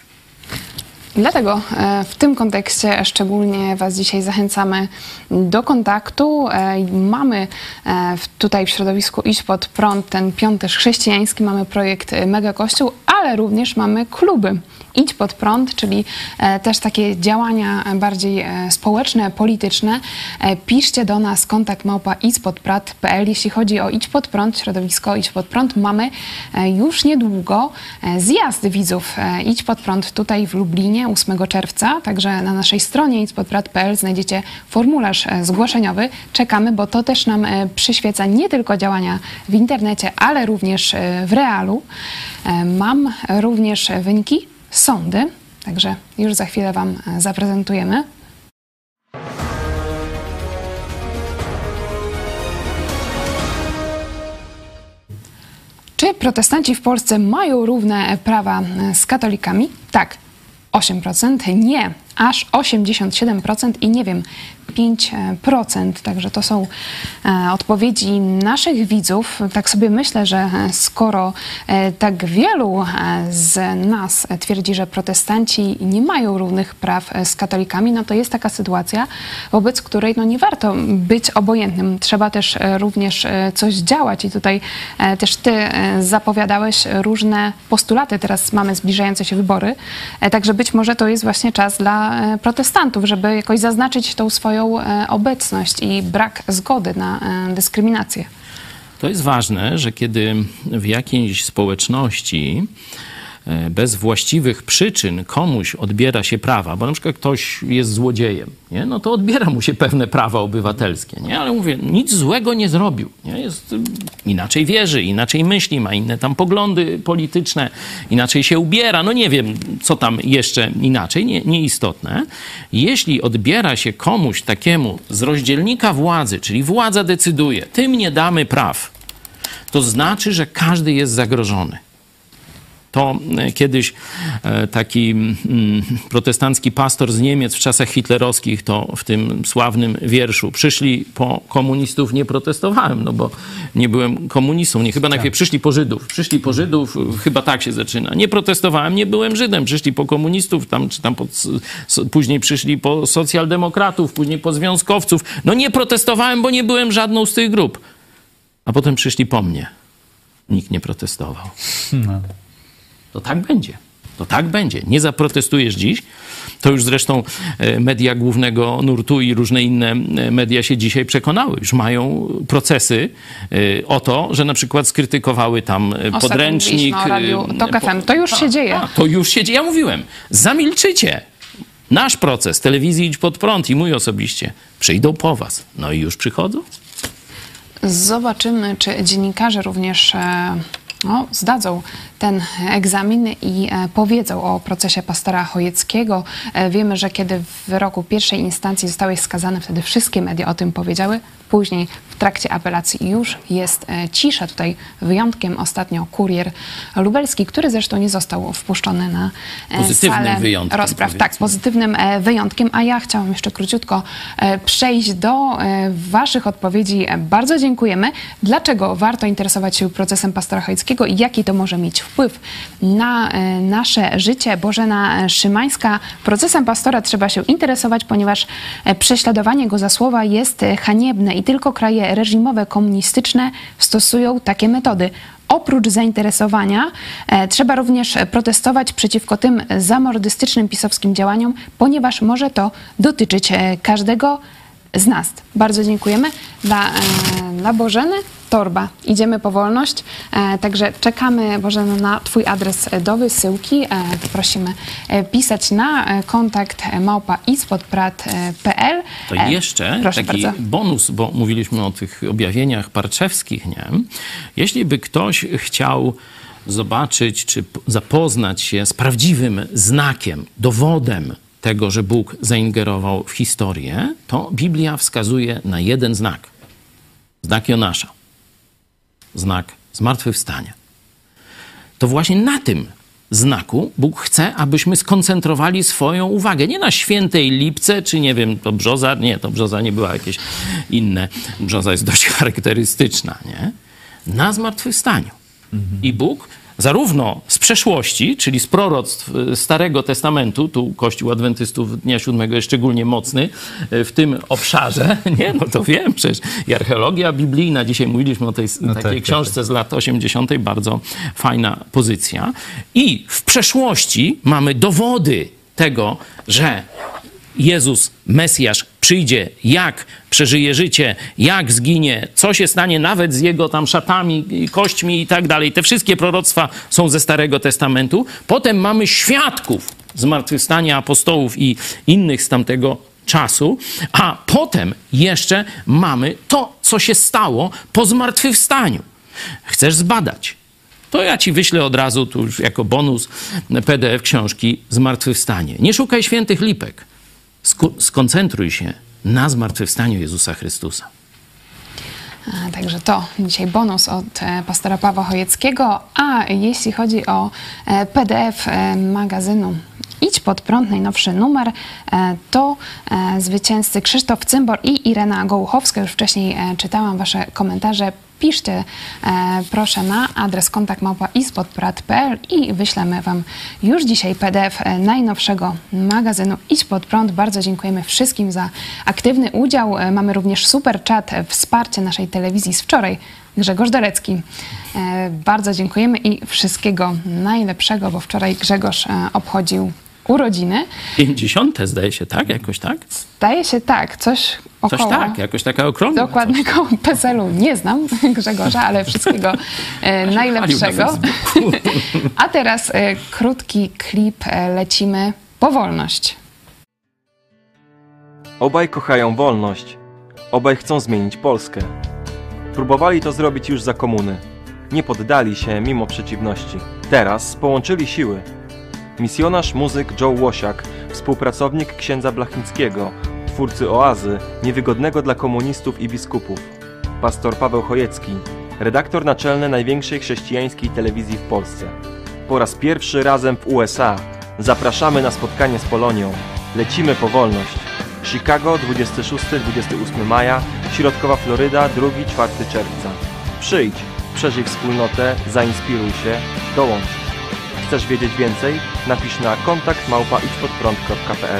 Dlatego w tym kontekście szczególnie was dzisiaj zachęcamy do kontaktu. Mamy tutaj w środowisku Idź Pod Prąd ten piąterz chrześcijański, mamy projekt Mega Kościół, ale również mamy kluby Idź Pod Prąd, czyli też takie działania bardziej społeczne, polityczne. Piszcie do nas kontakt@idźpodprad.pl. Jeśli chodzi o Idź Pod Prąd, środowisko Idź Pod Prąd, mamy już niedługo zjazd widzów Idź Pod Prąd tutaj w Lublinie 8 czerwca. Także na naszej stronie idźpodprad.pl znajdziecie formularz zgłoszeniowy. Czekamy, bo to też nam przyświeca nie tylko działania w internecie, ale również w realu. Mam również wyniki sądy, także już za chwilę wam zaprezentujemy. Czy protestanci w Polsce mają równe prawa z katolikami? Tak. 8%, nie, aż 87% i nie wiem, 5%. Także to są odpowiedzi naszych widzów. Tak sobie myślę, że skoro tak wielu z nas twierdzi, że protestanci nie mają równych praw z katolikami, no to jest taka sytuacja, wobec której no nie warto być obojętnym. Trzeba też również coś działać i tutaj też ty zapowiadałeś różne postulaty. Teraz mamy zbliżające się wybory, także być może to jest właśnie czas dla protestantów, żeby jakoś zaznaczyć tą swoją obecność i brak zgody na dyskryminację. To jest ważne, że kiedy w jakiejś społeczności bez właściwych przyczyn komuś odbiera się prawa, bo na przykład ktoś jest złodziejem, nie? No to odbiera mu się pewne prawa obywatelskie, nie? Ale mówię, nic złego nie zrobił, nie? Jest, inaczej wierzy, inaczej myśli, ma inne tam poglądy polityczne, inaczej się ubiera, no nie wiem, co tam jeszcze inaczej, nieistotne. Jeśli odbiera się komuś takiemu z rozdzielnika władzy, czyli władza decyduje, tym nie damy praw, to znaczy, że każdy jest zagrożony. To kiedyś taki protestancki pastor z Niemiec w czasach hitlerowskich, to w tym sławnym wierszu przyszli po komunistów, nie protestowałem, no bo nie byłem komunistą. Nie, chyba najpierw przyszli po Żydów, chyba tak się zaczyna. Nie protestowałem, nie byłem Żydem. Przyszli po komunistów, później przyszli po socjaldemokratów, później po związkowców. No nie protestowałem, bo nie byłem żadną z tych grup. A potem przyszli po mnie. Nikt nie protestował. No. To tak będzie. To tak będzie. Nie zaprotestujesz dziś. To już zresztą media głównego nurtu i różne inne media się dzisiaj przekonały. Już mają procesy o to, że na przykład skrytykowały tam podręcznik. O radiu TOK FM. To już się dzieje. To już się dzieje. Ja mówiłem, zamilczycie. Nasz proces telewizji Idź Pod Prąd i mój osobiście przyjdą po was. No i już przychodzą. Zobaczymy, czy dziennikarze również zdadzą ten egzamin i powiedzą o procesie pastora Chojeckiego. Wiemy, że kiedy w wyroku pierwszej instancji zostały skazane, wtedy wszystkie media o tym powiedziały. Później w trakcie apelacji już jest cisza. Tutaj wyjątkiem ostatnio Kurier Lubelski, który zresztą nie został wpuszczony na salę rozpraw. Tak, pozytywnym wyjątkiem. A ja chciałam jeszcze króciutko przejść do waszych odpowiedzi. Bardzo dziękujemy. Dlaczego warto interesować się procesem pastora Chojeckiego i jaki to może mieć wpływ na nasze życie? Bożena Szymańska. Procesem pastora trzeba się interesować, ponieważ prześladowanie go za słowa jest haniebne i tylko kraje reżimowe, komunistyczne stosują takie metody. Oprócz zainteresowania trzeba również protestować przeciwko tym zamordystycznym pisowskim działaniom, ponieważ może to dotyczyć każdego z nas. Bardzo dziękujemy. Dla Bożeny Torba. Idziemy po wolność. Także czekamy, Bożeno, na twój adres do wysyłki. Prosimy pisać na kontakt @ispodprat.pl. To jeszcze taki bardzo bonus, bo mówiliśmy o tych objawieniach parczewskich, nie? Jeśli by ktoś chciał zobaczyć, czy zapoznać się z prawdziwym znakiem, dowodem tego, że Bóg zaingerował w historię, to Biblia wskazuje na jeden znak. Znak Jonasza. Znak zmartwychwstania. To właśnie na tym znaku Bóg chce, abyśmy skoncentrowali swoją uwagę. Nie na świętej lipce, czy nie wiem, to brzoza. Nie, to brzoza nie była jakieś inne. Brzoza jest dość charakterystyczna, nie? Na zmartwychwstaniu. I Bóg zarówno z przeszłości, czyli z proroctw Starego Testamentu, tu Kościół Adwentystów Dnia Siódmego jest szczególnie mocny w tym obszarze, nie? No to wiem, przecież i archeologia biblijna, dzisiaj mówiliśmy o tej takiej książce z lat 80., bardzo fajna pozycja. I w przeszłości mamy dowody tego, że Jezus, Mesjasz, przyjdzie, jak przeżyje życie, jak zginie, co się stanie nawet z jego tam szatami, kośćmi i tak dalej. Te wszystkie proroctwa są ze Starego Testamentu. Potem mamy świadków zmartwychwstania apostołów i innych z tamtego czasu, a potem jeszcze mamy to, co się stało po zmartwychwstaniu. Chcesz zbadać? To ja ci wyślę od razu, tu już jako bonus, PDF książki Zmartwychwstanie. Nie szukaj świętych lipek. Skoncentruj się na zmartwychwstaniu Jezusa Chrystusa. Także to dzisiaj bonus od pastora Pawła Chojeckiego. A jeśli chodzi o PDF magazynu Idź pod prąd, najnowszy numer. To zwycięzcy Krzysztof Cymbor i Irena Gołuchowska. Już wcześniej czytałam wasze komentarze. Piszcie proszę na adres kontakt@ispodprad.pl i wyślemy wam już dzisiaj PDF najnowszego magazynu Idź pod prąd. Bardzo dziękujemy wszystkim za aktywny udział. Mamy również super czat, wsparcie naszej telewizji z wczoraj. Grzegorz Dorecki. Bardzo dziękujemy i wszystkiego najlepszego, bo wczoraj Grzegorz obchodził urodziny. 50. zdaje się, tak? Jakoś tak? Zdaje się tak, coś około. Coś tak, jakoś taka okrągła. Dokładnego PESEL-u nie znam Grzegorza, ale wszystkiego najlepszego. A teraz krótki klip, lecimy po wolność. Obaj kochają wolność. Obaj chcą zmienić Polskę. Próbowali to zrobić już za komuny. Nie poddali się mimo przeciwności. Teraz połączyli siły. Misjonarz, muzyk Joe Łosiak, współpracownik księdza Blachnickiego, twórcy Oazy, niewygodnego dla komunistów i biskupów. Pastor Paweł Chojecki, redaktor naczelny największej chrześcijańskiej telewizji w Polsce. Po raz pierwszy razem w USA. Zapraszamy na spotkanie z Polonią. Lecimy po wolność. Chicago 26-28 maja, Środkowa Floryda 2-4 czerwca. Przyjdź, przeżyj wspólnotę, zainspiruj się, dołącz. Chcesz wiedzieć więcej? Napisz na kontakt@idźpodprąd.pl.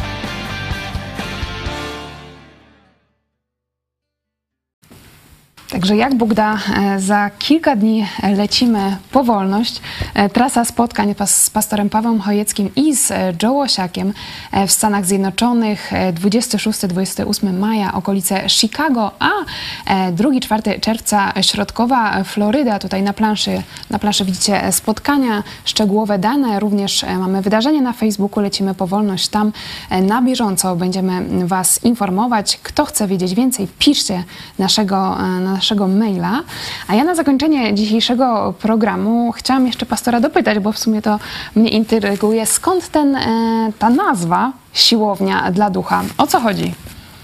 Także jak Bóg da, za kilka dni lecimy po wolność. Trasa spotkań z pastorem Pawłem Chojeckim i z Joe Łosiakiem w Stanach Zjednoczonych 26-28 maja, okolice Chicago, a 2-4 czerwca Środkowa Floryda. Tutaj na planszy widzicie spotkania, szczegółowe dane. Również mamy wydarzenie na Facebooku, lecimy po wolność. Tam na bieżąco będziemy was informować. Kto chce wiedzieć więcej, piszcie naszego maila. A ja na zakończenie dzisiejszego programu chciałam jeszcze pastora dopytać, bo w sumie to mnie intryguje, skąd ta nazwa Siłownia dla Ducha? O co chodzi?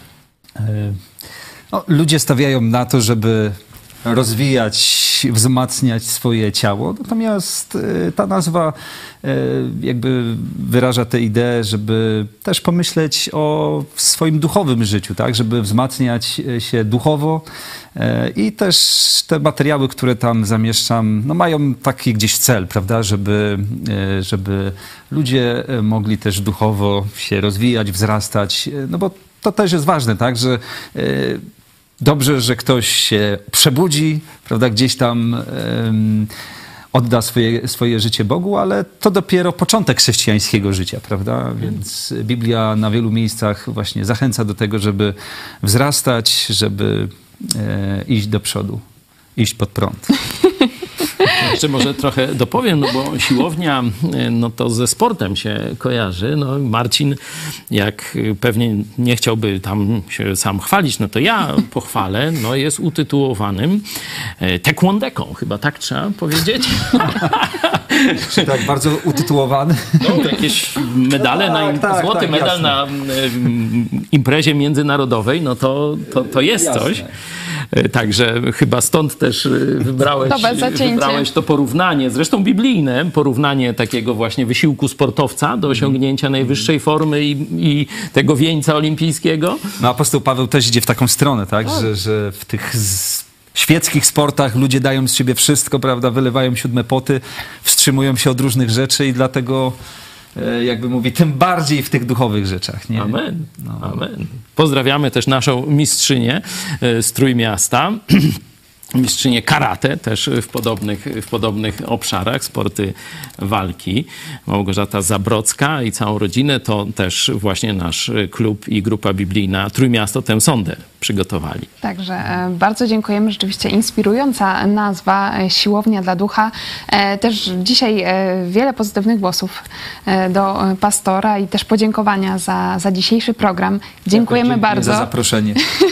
No, ludzie stawiają na to, żeby rozwijać, wzmacniać swoje ciało. Natomiast ta nazwa jakby wyraża tę ideę, żeby też pomyśleć o swoim duchowym życiu, tak? Żeby wzmacniać się duchowo i też te materiały, które tam zamieszczam, no mają taki gdzieś cel, prawda? Żeby ludzie mogli też duchowo się rozwijać, wzrastać, no bo to też jest ważne, tak? Że dobrze, że ktoś się przebudzi, prawda, gdzieś tam odda swoje życie Bogu, ale to dopiero początek chrześcijańskiego życia, prawda? Więc Biblia na wielu miejscach właśnie zachęca do tego, żeby wzrastać, żeby iść do przodu, iść pod prąd. Jeszcze może trochę dopowiem, no bo siłownia, no to ze sportem się kojarzy. No Marcin, jak pewnie nie chciałby tam się sam chwalić, no to ja pochwalę, no jest utytułowanym taekwondeką, chyba tak trzeba powiedzieć. Tak, bardzo utytułowany. No, jakieś medale, złoty medal jasne. Na imprezie międzynarodowej, no to jest jasne. Coś. Także chyba stąd też wybrałeś to porównanie, zresztą biblijne, porównanie takiego właśnie wysiłku sportowca do osiągnięcia najwyższej formy i tego wieńca olimpijskiego. No apostoł Paweł też idzie w taką stronę, tak, że w tych świeckich sportach ludzie dają z siebie wszystko, prawda, wylewają 7 poty, wstrzymują się od różnych rzeczy i dlatego jakby mówi, tym bardziej w tych duchowych rzeczach. Nie? Amen. No. Amen. Pozdrawiamy też naszą mistrzynię z Trójmiasta. Mistrzynię karate też w podobnych obszarach, sporty walki. Małgorzata Zabrocka i całą rodzinę to też właśnie nasz klub i grupa biblijna Trójmiasto tę sondę przygotowali. Także bardzo dziękujemy. Rzeczywiście inspirująca nazwa, Siłownia dla Ducha. Też dzisiaj wiele pozytywnych głosów do pastora i też podziękowania za dzisiejszy program. Dziękujemy bardzo. Za zaproszenie.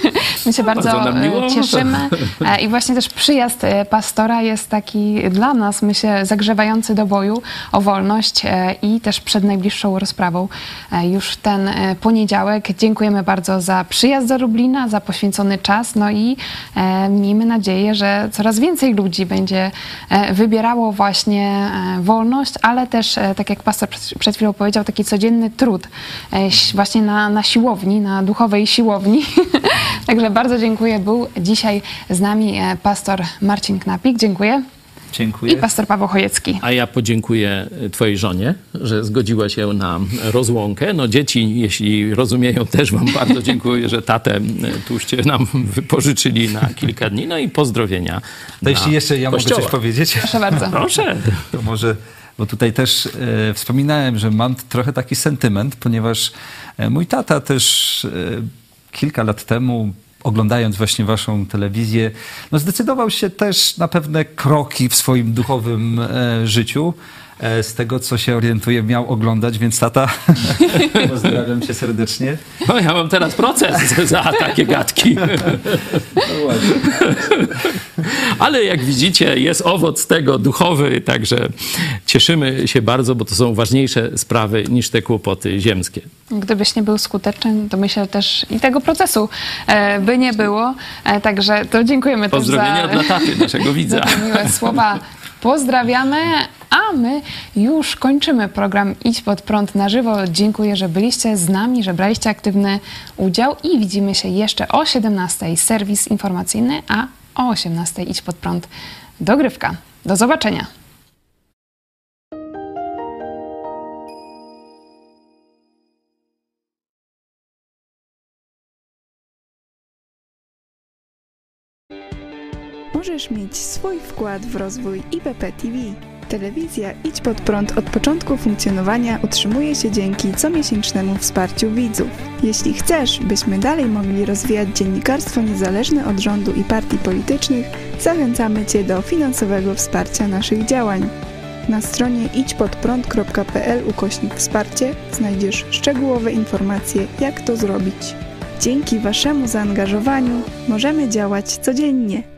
My się bardzo nam miło. cieszymy i właśnie też przyjazd pastora jest taki dla nas, myślę, zagrzewający do boju o wolność i też przed najbliższą rozprawą już ten poniedziałek. Dziękujemy bardzo za przyjazd do Lublina, za poświęcony czas, no i miejmy nadzieję, że coraz więcej ludzi będzie wybierało właśnie wolność, ale też, tak jak pastor przed chwilą powiedział, taki codzienny trud właśnie na siłowni, na duchowej siłowni. Także bardzo dziękuję. Był dzisiaj z nami pastor Marcin Knapik. Dziękuję. Dziękuję. I pastor Paweł Chojecki. A ja podziękuję twojej żonie, że zgodziła się na rozłąkę. No dzieci, jeśli rozumieją, też wam bardzo dziękuję, że tatę tuście nam wypożyczyli na kilka dni. No i pozdrowienia. To jeśli jeszcze ja mogę coś powiedzieć? Proszę bardzo. Proszę. To może, bo tutaj też wspominałem, że mam trochę taki sentyment, ponieważ mój tata też kilka lat temu, oglądając właśnie waszą telewizję, no zdecydował się też na pewne kroki w swoim duchowym życiu. Z tego, co się orientuję, miał oglądać, więc tata, pozdrawiam cię serdecznie. No, ja mam teraz proces za takie gadki. No właśnie. Ale jak widzicie, jest owoc tego duchowy, także cieszymy się bardzo, bo to są ważniejsze sprawy niż te kłopoty ziemskie. Gdybyś nie był skuteczny, to myślę też i tego procesu by nie było. Także to dziękujemy też za... Pozdrowienia dla taty, naszego widza. Za te miłe słowa. Pozdrawiamy, a my już kończymy program Idź Pod Prąd na żywo. Dziękuję, że byliście z nami, że braliście aktywny udział i widzimy się jeszcze o 17:00 serwis informacyjny, a o 18:00 Idź Pod Prąd dogrywka. Do zobaczenia. Możesz mieć swój wkład w rozwój IPP TV. Telewizja Idź Pod Prąd od początku funkcjonowania utrzymuje się dzięki comiesięcznemu wsparciu widzów. Jeśli chcesz, byśmy dalej mogli rozwijać dziennikarstwo niezależne od rządu i partii politycznych, zachęcamy Cię do finansowego wsparcia naszych działań. Na stronie idźpodprąd.pl/wsparcie znajdziesz szczegółowe informacje, jak to zrobić. Dzięki Waszemu zaangażowaniu możemy działać codziennie.